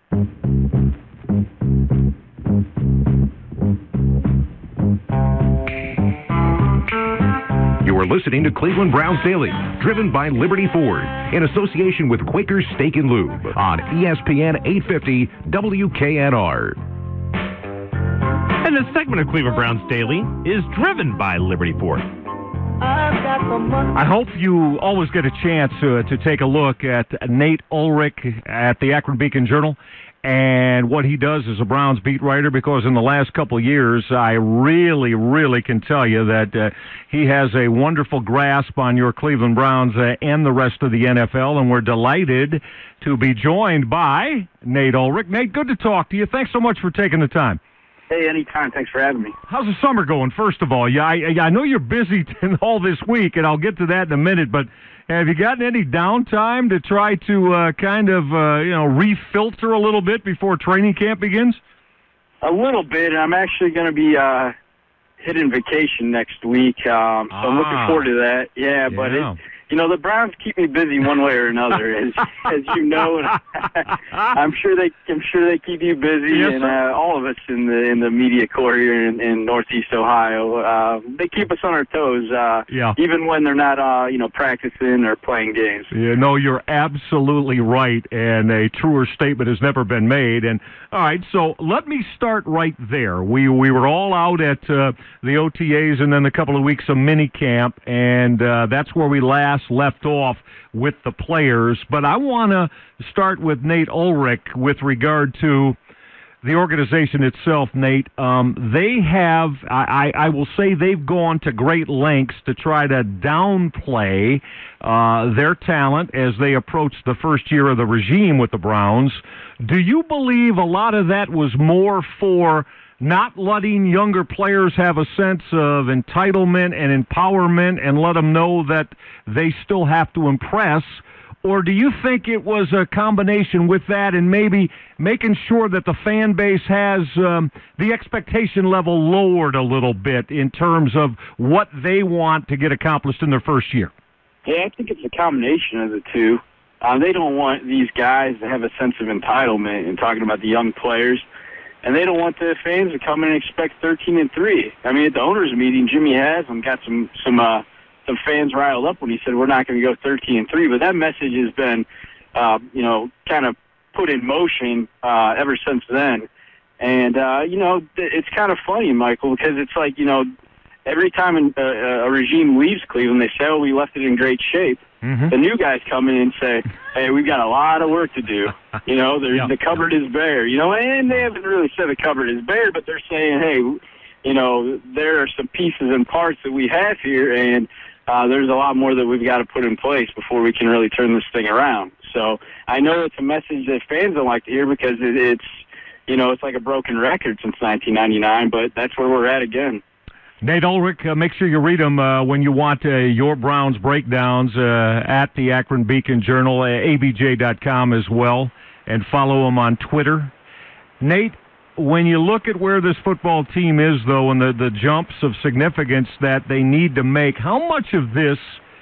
You are listening to Cleveland Browns Daily, driven by Liberty Ford, in association with Quaker Steak and Lube on E S P N eight fifty W K N R. And this segment of Cleveland Browns Daily is driven by Liberty Ford. I hope you always get a chance uh, to take a look at Nate Ulrich at the Akron Beacon Journal and what he does as a Browns beat writer, because in the last couple of years, I really, really can tell you that uh, he has a wonderful grasp on your Cleveland Browns uh, and the rest of the N F L, and we're delighted to be joined by Nate Ulrich. Nate, good to talk to you. Thanks so much for taking the time. Hey, anytime. Thanks for having me. How's the summer going, first of all? Yeah, I, I know you're busy all this week, and I'll get to that in a minute, but have you gotten any downtime to try to uh, kind of, uh, you know, refilter a little bit before training camp begins? A little bit. I'm actually going to be uh, hitting vacation next week, um, so ah. I'm looking forward to that. Yeah, yeah. but it, you know, the Browns keep me busy one way or another, as, as you know. And I'm sure they, I'm sure they keep you busy, yes, and uh, all of us in the in the media corps here in, in Northeast Ohio. Uh, they keep us on our toes, uh, yeah. even when they're not, uh, you know, practicing or playing games. Yeah, no, you're absolutely right, and a truer statement has never been made. And all right, so let me start right there. We we were all out at uh, the O T As, and then a couple of weeks of mini camp, and uh, that's where we last left off with the players. But I want to start with Nate Ulrich with regard to the organization itself, Nate. Um, they have, I, I will say they've gone to great lengths to try to downplay uh, their talent as they approach the first year of the regime with the Browns. Do you believe a lot of that was more for not letting younger players have a sense of entitlement and empowerment and let them know that they still have to impress? Or do you think it was a combination with that and maybe making sure that the fan base has um, the expectation level lowered a little bit in terms of what they want to get accomplished in their first year? Yeah, I think it's a combination of the two. Uh, they don't want these guys to have a sense of entitlement in talking about the young players. And they don't want the fans to come in and expect thirteen and three. I mean, at the owners' meeting, Jimmy Haslam got some some uh, some fans riled up when he said we're not going to go thirteen and three. But that message has been, uh, you know, kind of put in motion uh, ever since then. And uh, you know, it's kind of funny, Michael, because it's like, you know, every time an, uh, a regime leaves Cleveland, they say, "Oh, we left it in great shape." Mm-hmm. The new guys come in and say, "Hey, we've got a lot of work to do. You know, there's, yeah. the cupboard is bare." You know, and they haven't really said the cupboard is bare, but they're saying, "Hey, you know, there are some pieces and parts that we have here, and uh, there's a lot more that we've got to put in place before we can really turn this thing around." So I know it's a message that fans don't like to hear because it, it's, you know, it's like a broken record since nineteen ninety-nine, but that's where we're at again. Nate Ulrich, uh, make sure you read them uh, when you want uh, your Browns breakdowns uh, at the Akron Beacon Journal, uh, A B J dot com as well, and follow them on Twitter. Nate, when you look at where this football team is, though, and the, the jumps of significance that they need to make, how much of this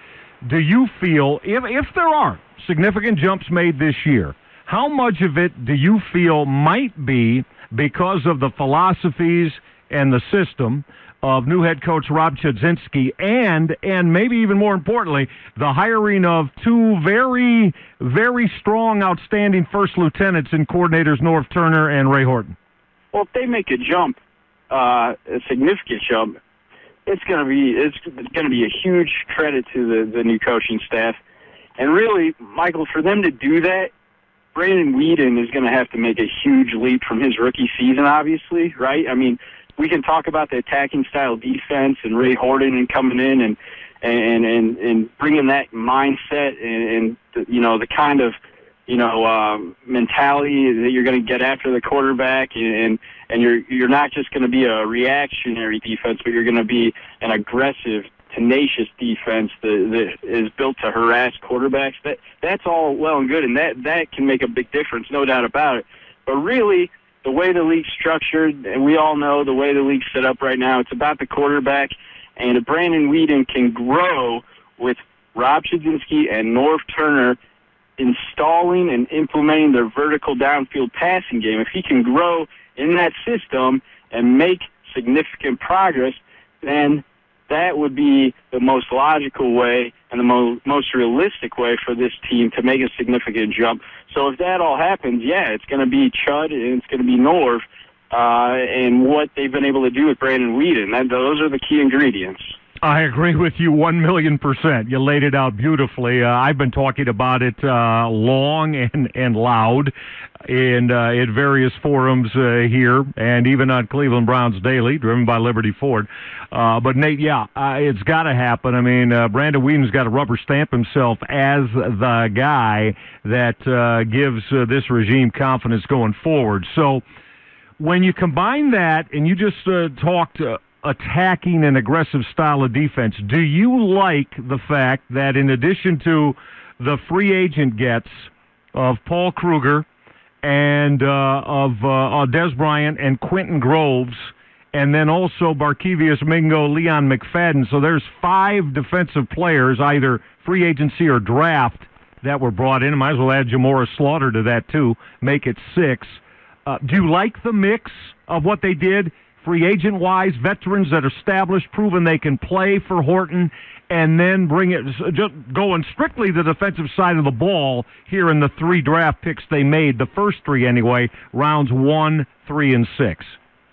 do you feel, if, if there are significant jumps made this year, how much of it do you feel might be because of the philosophies and the system of new head coach Rob Chudzinski, and and maybe even more importantly, the hiring of two very, very strong, outstanding first lieutenants and coordinators, Norv Turner and Ray Horton? Well, if they make a jump, uh, a significant jump, it's going to be it's going to be a huge credit to the, the new coaching staff. And really, Michael, for them to do that, Brandon Weeden is going to have to make a huge leap from his rookie season, obviously, right? I mean, we can talk about the attacking style defense and Ray Horton and coming in and and and, and bringing that mindset and, and you know the kind of you know um, mentality that you're going to get after the quarterback, and and you're you're not just going to be a reactionary defense, but you're going to be an aggressive, tenacious defense that, that is built to harass quarterbacks. That that's all well and good, and that that can make a big difference, no doubt about it. But really, the way the league's structured, and we all know the way the league's set up right now, it's about the quarterback. And if Brandon Weeden can grow with Rob Chudzinski and Norv Turner installing and implementing their vertical downfield passing game, if he can grow in that system and make significant progress, then that would be the most logical way and the mo- most realistic way for this team to make a significant jump. So if that all happens, yeah, it's going to be Chud and it's going to be Norv uh, and what they've been able to do with Brandon Weeden. That, those are the key ingredients. I agree with you one million percent. You laid it out beautifully. Uh, I've been talking about it uh, long and, and loud and uh, at various forums uh, here and even on Cleveland Browns Daily, driven by Liberty Ford. Uh, but, Nate, yeah, uh, it's got to happen. I mean, uh, Brandon Weeden's got to rubber stamp himself as the guy that uh, gives uh, this regime confidence going forward. So when you combine that and you just uh, talked uh, attacking and aggressive style of defense, do you like the fact that in addition to the free agent gets of Paul Kruger and uh, of uh, Des Bryant and Quentin Groves, and then also Barkevius Mingo, Leon McFadden, so there's five defensive players, either free agency or draft, that were brought in. Might as well add Jamora Slaughter to that, too, make it six. Uh, do you like the mix of what they did, free agent-wise, veterans that are established, proven they can play for Horton, and then bring it, just going strictly the defensive side of the ball here in the three draft picks they made, the first three anyway, rounds one, three, and six?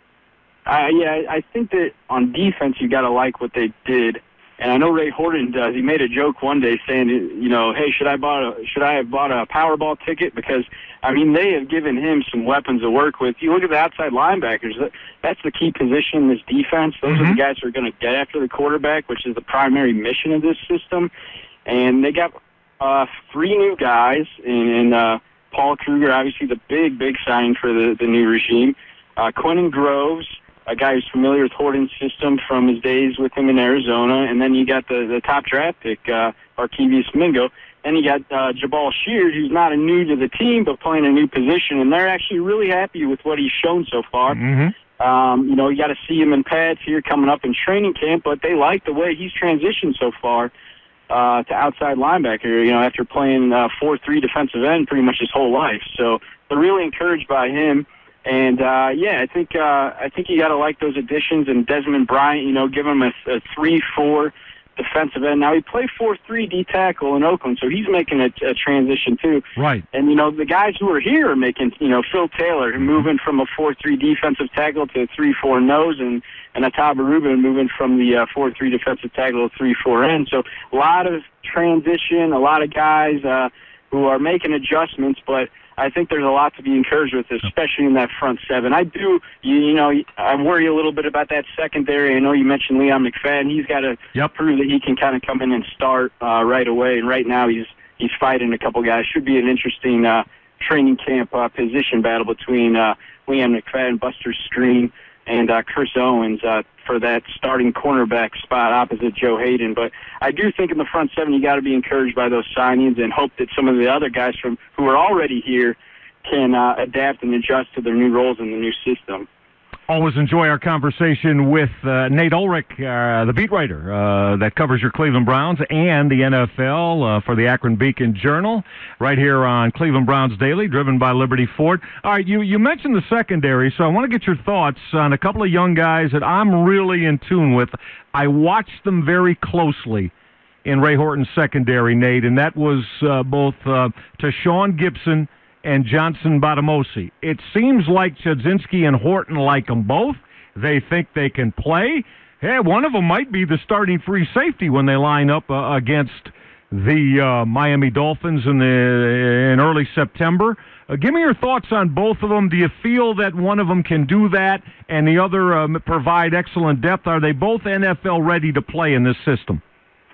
Uh, yeah, I think that on defense you got to like what they did. And I know Ray Horton does. He made a joke one day saying, you know, hey, should I bought a should I have bought a Powerball ticket? Because I mean, they have given him some weapons to work with. You look at the outside linebackers. That's the key position in this defense. Those mm-hmm. are the guys who are going to get after the quarterback, which is the primary mission of this system. And they got uh, three new guys, and uh, Paul Kruger, obviously the big, big signing for the, the new regime. Uh, Quentin Groves, a guy who's familiar with Horton's system from his days with him in Arizona. And then you got the, the top draft pick, uh, Arkevius Mingo. And you got uh, Jabal Shears, who's not a new to the team, but playing a new position. And they're actually really happy with what he's shown so far. Mm-hmm. Um, you know, you got to see him in pads here coming up in training camp, but they like the way he's transitioned so far uh, to outside linebacker, you know, after playing uh, four three defensive end pretty much his whole life. So they're really encouraged by him. And, uh, yeah, I think uh, I think you got to like those additions. And Desmond Bryant, you know, give him a, a three four defensive end. Now, he played four three D-tackle in Oakland, so he's making a, a transition, too. Right. And, you know, the guys who are here are making, you know, Phil Taylor moving from a four three defensive tackle to a three four nose, and, and Ataba Rubin moving from the uh, four three defensive tackle to three four end. So a lot of transition, a lot of guys uh, who are making adjustments, but I think there's a lot to be encouraged with, especially in that front seven. I do, you, you know, I worry a little bit about that secondary. I know you mentioned Leon McFadden. He's got to yep. prove that he can kind of come in and start uh, right away. And right now he's he's fighting a couple guys. Should be an interesting uh, training camp uh, position battle between uh, Leon McFadden, Buster Screen, and uh, Chris Owens uh, for that starting cornerback spot opposite Joe Hayden. But I do think in the front seven you got to be encouraged by those signings and hope that some of the other guys from who are already here can uh, adapt and adjust to their new roles in the new system. Always enjoy our conversation with uh, Nate Ulrich, uh, the beat writer uh, that covers your Cleveland Browns and the N F L uh, for the Akron Beacon Journal, right here on Cleveland Browns Daily, driven by Liberty Ford. All right, you, you mentioned the secondary, so I want to get your thoughts on a couple of young guys that I'm really in tune with. I watched them very closely in Ray Horton's secondary, Nate, and that was uh, both uh, Tashawn Gibson and Johnson Batamosi. It seems like Chudzinski and Horton like them both. They think they can play. Hey, one of them might be the starting free safety when they line up uh, against the uh, Miami Dolphins in the in early September. Uh, give me your thoughts on both of them. Do you feel that one of them can do that and the other um, provide excellent depth? Are they both N F L ready to play in this system?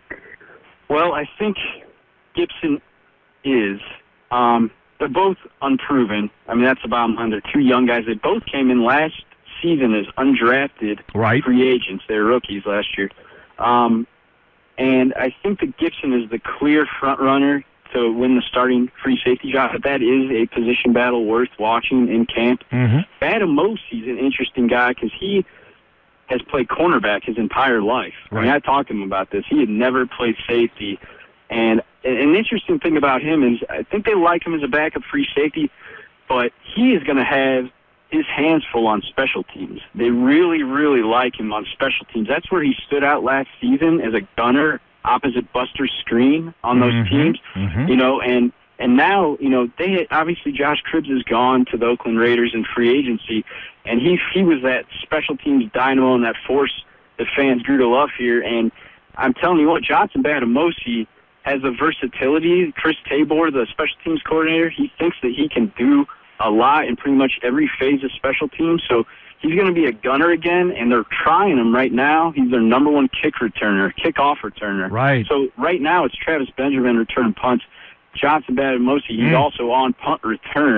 Well, I think Gibson is. Um, They're both unproven. I mean, that's the bottom line. They're two young guys. They both came in last season as undrafted right. free agents. They were rookies last year. Um, and I think that Gibson is the clear front runner to win the starting free safety job. But that is a position battle worth watching in camp. Mm-hmm. Batamosi's an interesting guy because he has played cornerback his entire life. Right. I mean, I talked to him about this. He had never played safety. And an interesting thing about him is I think they like him as a backup free safety, but he is going to have his hands full on special teams. They really, really like him on special teams. That's where he stood out last season as a gunner opposite Buster Screen on those mm-hmm. teams. Mm-hmm. You know, and and now, you know, they obviously Josh Cribbs has gone to the Oakland Raiders in free agency, and he he was that special teams dynamo and that force that fans grew to love here. And I'm telling you what, Johnson Batamosi has the versatility. Chris Tabor, the special teams coordinator, he thinks that he can do a lot in pretty much every phase of special teams. So he's going to be a gunner again, and they're trying him right now. He's their number one kick returner, kickoff returner. Right. So right now it's Travis Benjamin returning punts. Johnson Batamosi, he's mm. also on punt return.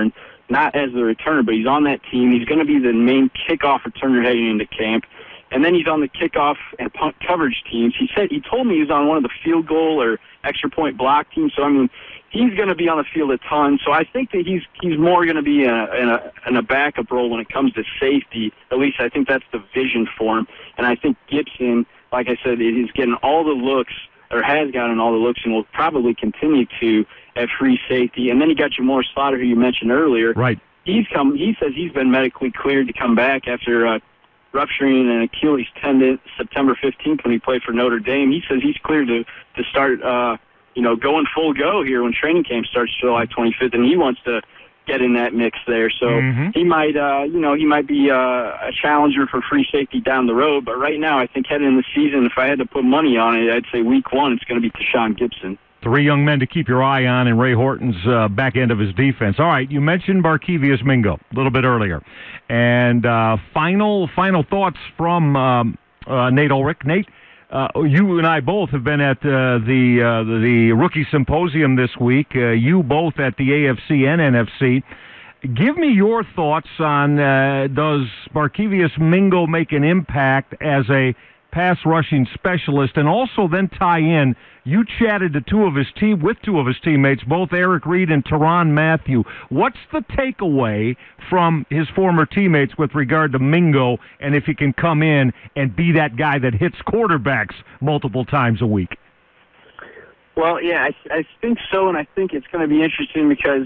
not as the returner, but he's on that team. He's going to be the main kickoff returner heading into camp. And then he's on the kickoff and punt coverage teams. He said he told me he was on one of the field goal or extra point block teams. So I mean, he's going to be on the field a ton. So I think that he's he's more going to be in a, in a in a backup role when it comes to safety. At least I think that's the vision for him. And I think Gibson, like I said, is getting all the looks, or has gotten all the looks, and will probably continue to at free safety. And then you got Jamor Slaughter, who you mentioned earlier. Right. He's come. He says he's been medically cleared to come back after uh, rupturing an Achilles tendon September fifteenth when he played for Notre Dame. He says he's cleared to to start, uh, you know, going full go here when training camp starts July twenty-fifth, and he wants to get in that mix there. So mm-hmm. he might, uh, you know, he might be uh, a challenger for free safety down the road. But right now, I think heading in the season, if I had to put money on it, I'd say week one it's going to be Tashawn Gibson. Three young men to keep your eye on in Ray Horton's uh, back end of his defense. All right, you mentioned Barkevious Mingo a little bit earlier. And uh, final final thoughts from um, uh, Nate Ulrich. Nate, uh, you and I both have been at uh, the, uh, the Rookie Symposium this week, uh, you both at the A F C and N F C. Give me your thoughts on uh, does Barkevious Mingo make an impact as a pass rushing specialist, and also then tie in, you chatted to two of his team with two of his teammates, both Eric Reed and Tyrann Mathieu. What's the takeaway from his former teammates with regard to Mingo, and if he can come in and be that guy that hits quarterbacks multiple times a week? Well, yeah, I, I think so, and I think it's going to be interesting because,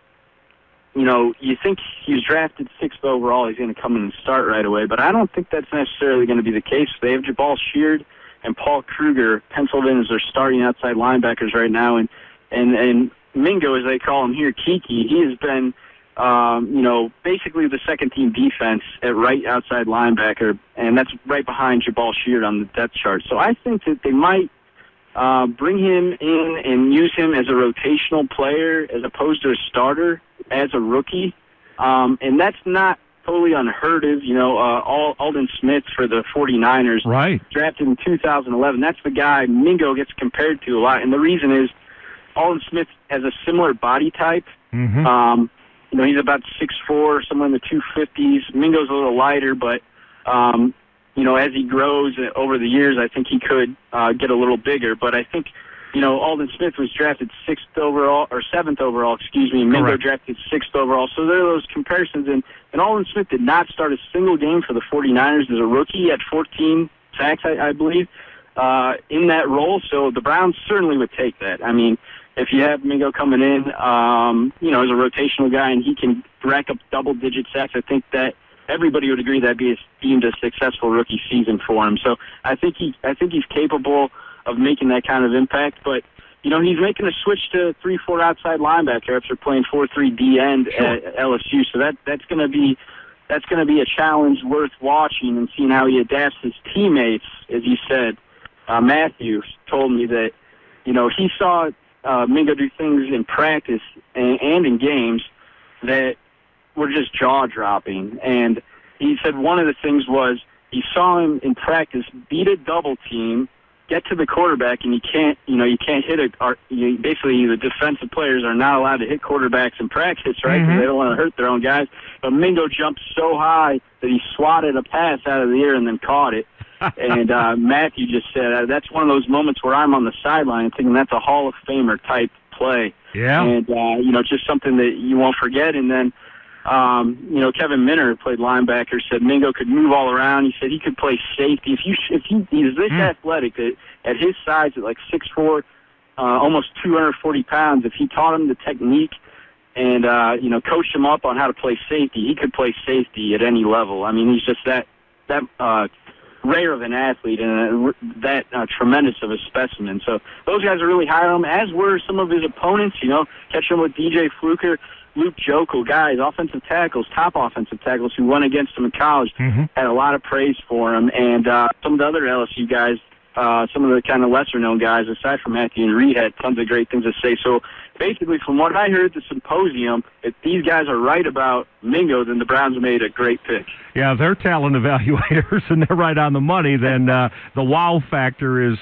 you know, you think he's drafted sixth overall, he's going to come in and start right away, but I don't think that's necessarily going to be the case. They have Jabal Sheard and Paul Kruger penciled in as their starting outside linebackers right now, and and and Mingo, as they call him here, Kiki, he has been, um, you know, basically the second team defense at right outside linebacker, and that's right behind Jabal Sheard on the depth chart. So I think that they might uh, bring him in and use him as a rotational player as opposed to a starter as a rookie, um, and that's not totally unheard of. You know, uh, Aldon Smith for the 49ers, right, drafted in two thousand eleven. That's the guy Mingo gets compared to a lot, and the reason is Aldon Smith has a similar body type. Mm-hmm. Um, you know, he's about six foot four, somewhere in the two fifties. Mingo's a little lighter, but um, you know, as he grows over the years, I think he could uh, get a little bigger. But I think, you know, Aldon Smith was drafted sixth overall, or seventh overall, excuse me. Mingo Correct. drafted sixth overall. So there are those comparisons. And, and Aldon Smith did not start a single game for the 49ers as a rookie at fourteen sacks, I, I believe, uh, in that role. So the Browns certainly would take that. I mean, if you have Mingo coming in, um, you know, as a rotational guy and he can rack up double-digit sacks, I think that everybody would agree that'd be a, deemed a successful rookie season for him. So I think he, I think he's capable of making that kind of impact, but you know, he's making a switch to three four outside linebacker after playing four three D end sure. at L S U. So that that's going to be that's going to be a challenge worth watching and seeing how he adapts his teammates. As you said, uh, Matthew told me that you know he saw uh, Mingo do things in practice and, and in games that were just jaw dropping. And he said one of the things was he saw him in practice beat a double team, get to the quarterback, and you can't, you know, you can't hit it. You, basically, the defensive players are not allowed to hit quarterbacks in practice, right? Because Mm-hmm. they don't want to hurt their own guys. But Mingo jumped so high that he swatted a pass out of the air and then caught it. and uh, Matthew just said uh, that's one of those moments where I'm on the sideline thinking that's a Hall of Famer type play. Yeah. And uh, you know, just something that you won't forget. And then. Um, you know, Kevin Minner, who played linebacker, said Mingo could move all around. He said he could play safety. If you, if he, he's this mm. athletic, at, at his size, at like six foot four, uh, almost two hundred forty pounds, if he taught him the technique and, uh, you know, coached him up on how to play safety, he could play safety at any level. I mean, he's just that, that, uh, rare of an athlete and uh, that uh, tremendous of a specimen. So those guys are really high on him, as were some of his opponents, you know, catch him with D J Fluker, Luke Jokel, guys, offensive tackles, top offensive tackles who went against him in college, mm-hmm. had a lot of praise for him. And uh, some of the other L S U guys, uh, some of the kind of lesser-known guys, aside from Matthew and Reed, had tons of great things to say. So basically, from what I heard at the symposium, if these guys are right about Mingo, then the Browns made a great pick. Yeah, they're talent evaluators, and they're right on the money. Then uh, the wow factor is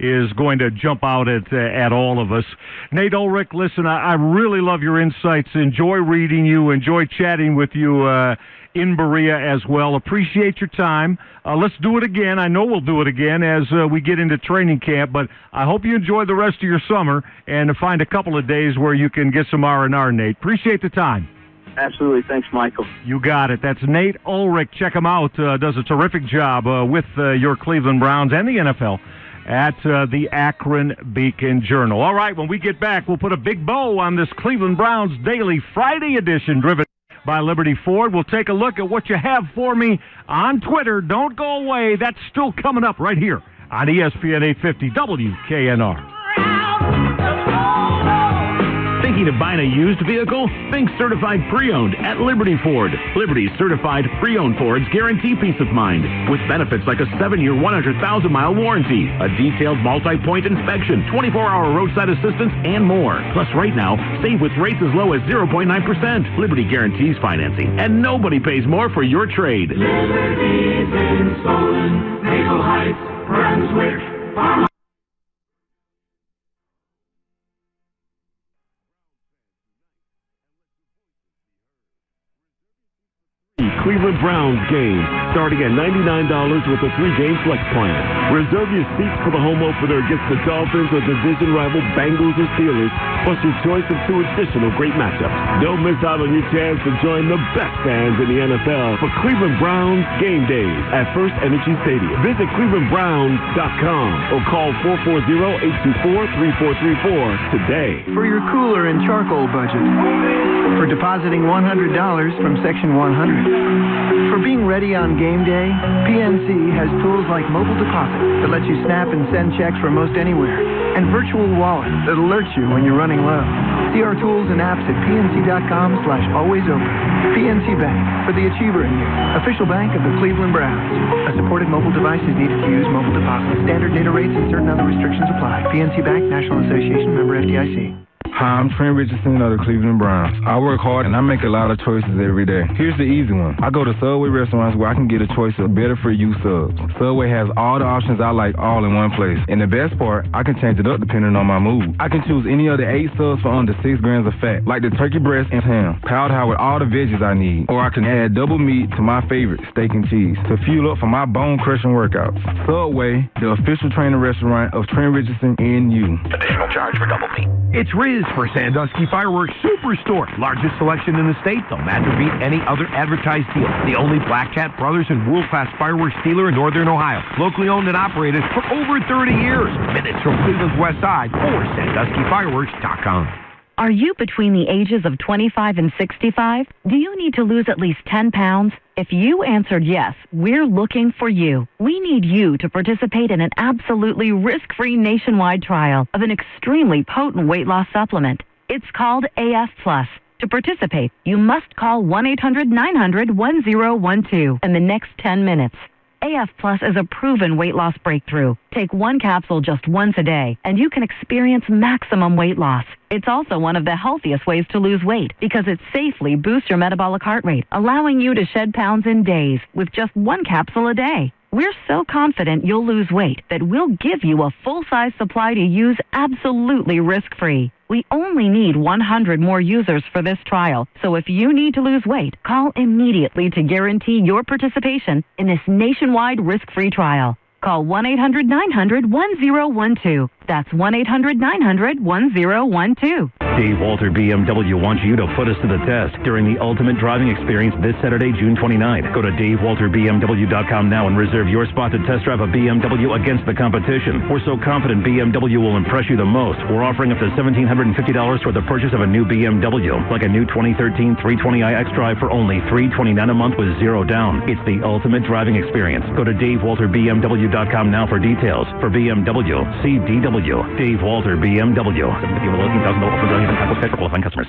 is going to jump out at uh, at all of us. Nate Ulrich, listen, I, I really love your insights. Enjoy reading you. Enjoy chatting with you uh, in Berea as well. Appreciate your time. Uh, let's do it again. I know we'll do it again as uh, we get into training camp, but I hope you enjoy the rest of your summer and find a couple of days where you can get some R and R, Nate. Appreciate the time. Absolutely. Thanks, Michael. You got it. That's Nate Ulrich. Check him out. Uh, does a terrific job uh, with uh, your Cleveland Browns and the N F L at uh, the Akron Beacon Journal. All right, when we get back, we'll put a big bow on this Cleveland Browns Daily Friday edition driven by Liberty Ford. We'll take a look at what you have for me on Twitter. Don't go away. That's still coming up right here on E S P N eight fifty W K N R. Thinking of buying a used vehicle? Think certified pre-owned at Liberty Ford. Liberty's certified pre-owned Fords guarantee peace of mind with benefits like a seven-year, one hundred thousand mile warranty, a detailed multi-point inspection, twenty-four hour roadside assistance, and more. Plus, right now, save with rates as low as zero point nine percent. Liberty guarantees financing, and nobody pays more for your trade. Liberty's in Solon, Maple Heights, Brunswick, Farm. Cleveland Browns game, starting at ninety-nine dollars with a three-game flex plan. Reserve your seats for the home opener against the Dolphins or division rival Bengals or Steelers, plus your choice of two additional great matchups. Don't miss out on your chance to join the best fans in the N F L for Cleveland Browns game days at First Energy Stadium. Visit cleveland browns dot com or call four four zero, eight two four, three four three four today. For your cooler and charcoal budget. For depositing one hundred dollars from Section one hundred. For being ready on game day, P N C has tools like mobile deposit that lets you snap and send checks from most anywhere, and virtual wallet that alerts you when you're running low. See our tools and apps at pnc.com slash always open. P N C Bank, for the achiever in you. Official bank of the Cleveland Browns. A supported mobile device is needed to use mobile deposit. Standard data rates and certain other restrictions apply. P N C Bank, National Association, member F D I C. Hi, I'm Trent Richardson of the Cleveland Browns. I work hard and I make a lot of choices every day. Here's the easy one. I go to Subway restaurants where I can get a choice of better for you subs. Subway has all the options I like all in one place. And the best part, I can change it up depending on my mood. I can choose any of the eight subs for under six grams of fat, like the turkey breast and ham, piled high with all the veggies I need. Or I can add double meat to my favorite, steak and cheese, to fuel up for my bone-crushing workouts. Subway, the official training restaurant of Trent Richardson and you. Additional charge for double meat. It's Riz for Sandusky Fireworks Superstore. Largest selection in the state. They'll match or beat any other advertised deal. The only Black Cat Brothers and world-class fireworks dealer in Northern Ohio. Locally owned and operated for over thirty years. Minutes from Cleveland's West Side or sandusky fireworks dot com. Are you between the ages of twenty-five and sixty-five? Do you need to lose at least ten pounds? If you answered yes, we're looking for you. We need you to participate in an absolutely risk-free nationwide trial of an extremely potent weight loss supplement. It's called A F Plus. To participate, you must call one eight hundred nine hundred one zero one two in the next ten minutes. A F Plus is a proven weight loss breakthrough. Take one capsule just once a day, and you can experience maximum weight loss. It's also one of the healthiest ways to lose weight because it safely boosts your metabolic heart rate, allowing you to shed pounds in days with just one capsule a day. We're so confident you'll lose weight that we'll give you a full-size supply to use absolutely risk-free. We only need one hundred more users for this trial, so if you need to lose weight, call immediately to guarantee your participation in this nationwide risk-free trial. Call one eight hundred nine hundred one zero one two. That's one eight hundred nine hundred one zero one two. Dave Walter B M W wants you to put us to the test during the Ultimate Driving Experience this Saturday, June twenty-ninth. Go to dave walter b m w dot com now and reserve your spot to test drive a B M W against the competition. We're so confident B M W will impress you the most. We're offering up to one thousand seven hundred fifty dollars toward the purchase of a new B M W, like a new twenty thirteen three twenty i xDrive for only three hundred twenty-nine dollars a month with zero down. It's the Ultimate Driving Experience. Go to dave walter b m w dot com now for details. For B M W, see D W. Dave Walter B M W. Customers.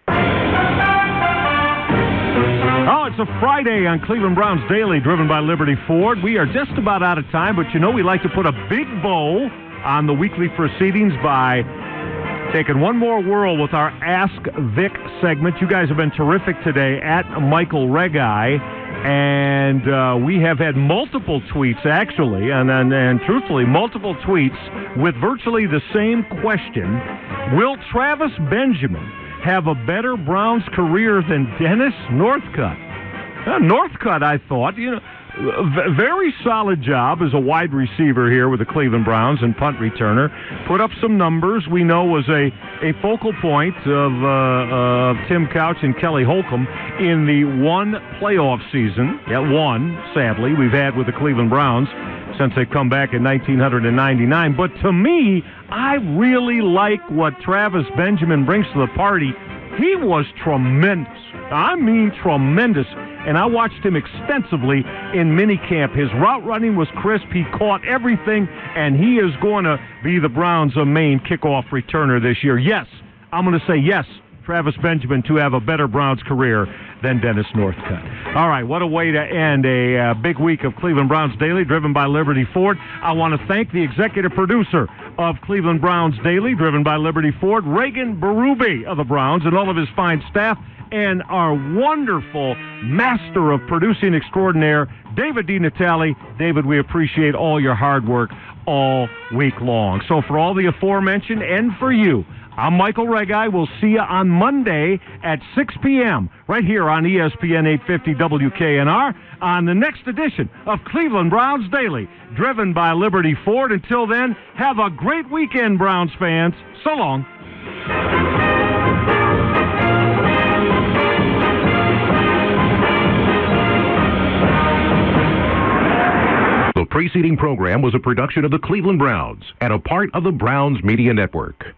Oh, it's a Friday on Cleveland Browns Daily, driven by Liberty Ford. We are just about out of time, but you know we like to put a big bow on the weekly proceedings by taking one more whirl with our Ask Vic segment. You guys have been terrific today at Michael Regai. And uh, we have had multiple tweets, actually, and, and, and truthfully, multiple tweets with virtually the same question. Will Travis Benjamin have a better Browns career than Dennis Northcutt? Uh, Northcutt, I thought, you know, v- very solid job as a wide receiver here with the Cleveland Browns and punt returner. Put up some numbers. We know was a, a focal point of, uh, of Tim Couch and Kelly Holcomb in the one playoff season. Yeah, one, sadly, we've had with the Cleveland Browns since they come back in nineteen ninety-nine. But to me, I really like what Travis Benjamin brings to the party. He was tremendous. I mean tremendous. And I watched him extensively in minicamp. His route running was crisp. He caught everything, and he is going to be the Browns' main kickoff returner this year. Yes, I'm going to say yes, Travis Benjamin to have a better Browns career than Dennis Northcutt. All right, what a way to end a uh, big week of Cleveland Browns Daily, driven by Liberty Ford. I want to thank the executive producer of Cleveland Browns Daily, driven by Liberty Ford, Reagan Berube of the Browns, and all of his fine staff, and our wonderful master of producing extraordinaire, David DiNatale. David, we appreciate all your hard work all week long. So for all the aforementioned and for you, I'm Michael Regai. We'll see you on Monday at six p.m. right here on E S P N eight fifty W K N R on the next edition of Cleveland Browns Daily, driven by Liberty Ford. Until then, have a great weekend, Browns fans. So long. The preceding program was a production of the Cleveland Browns and a part of the Browns Media Network.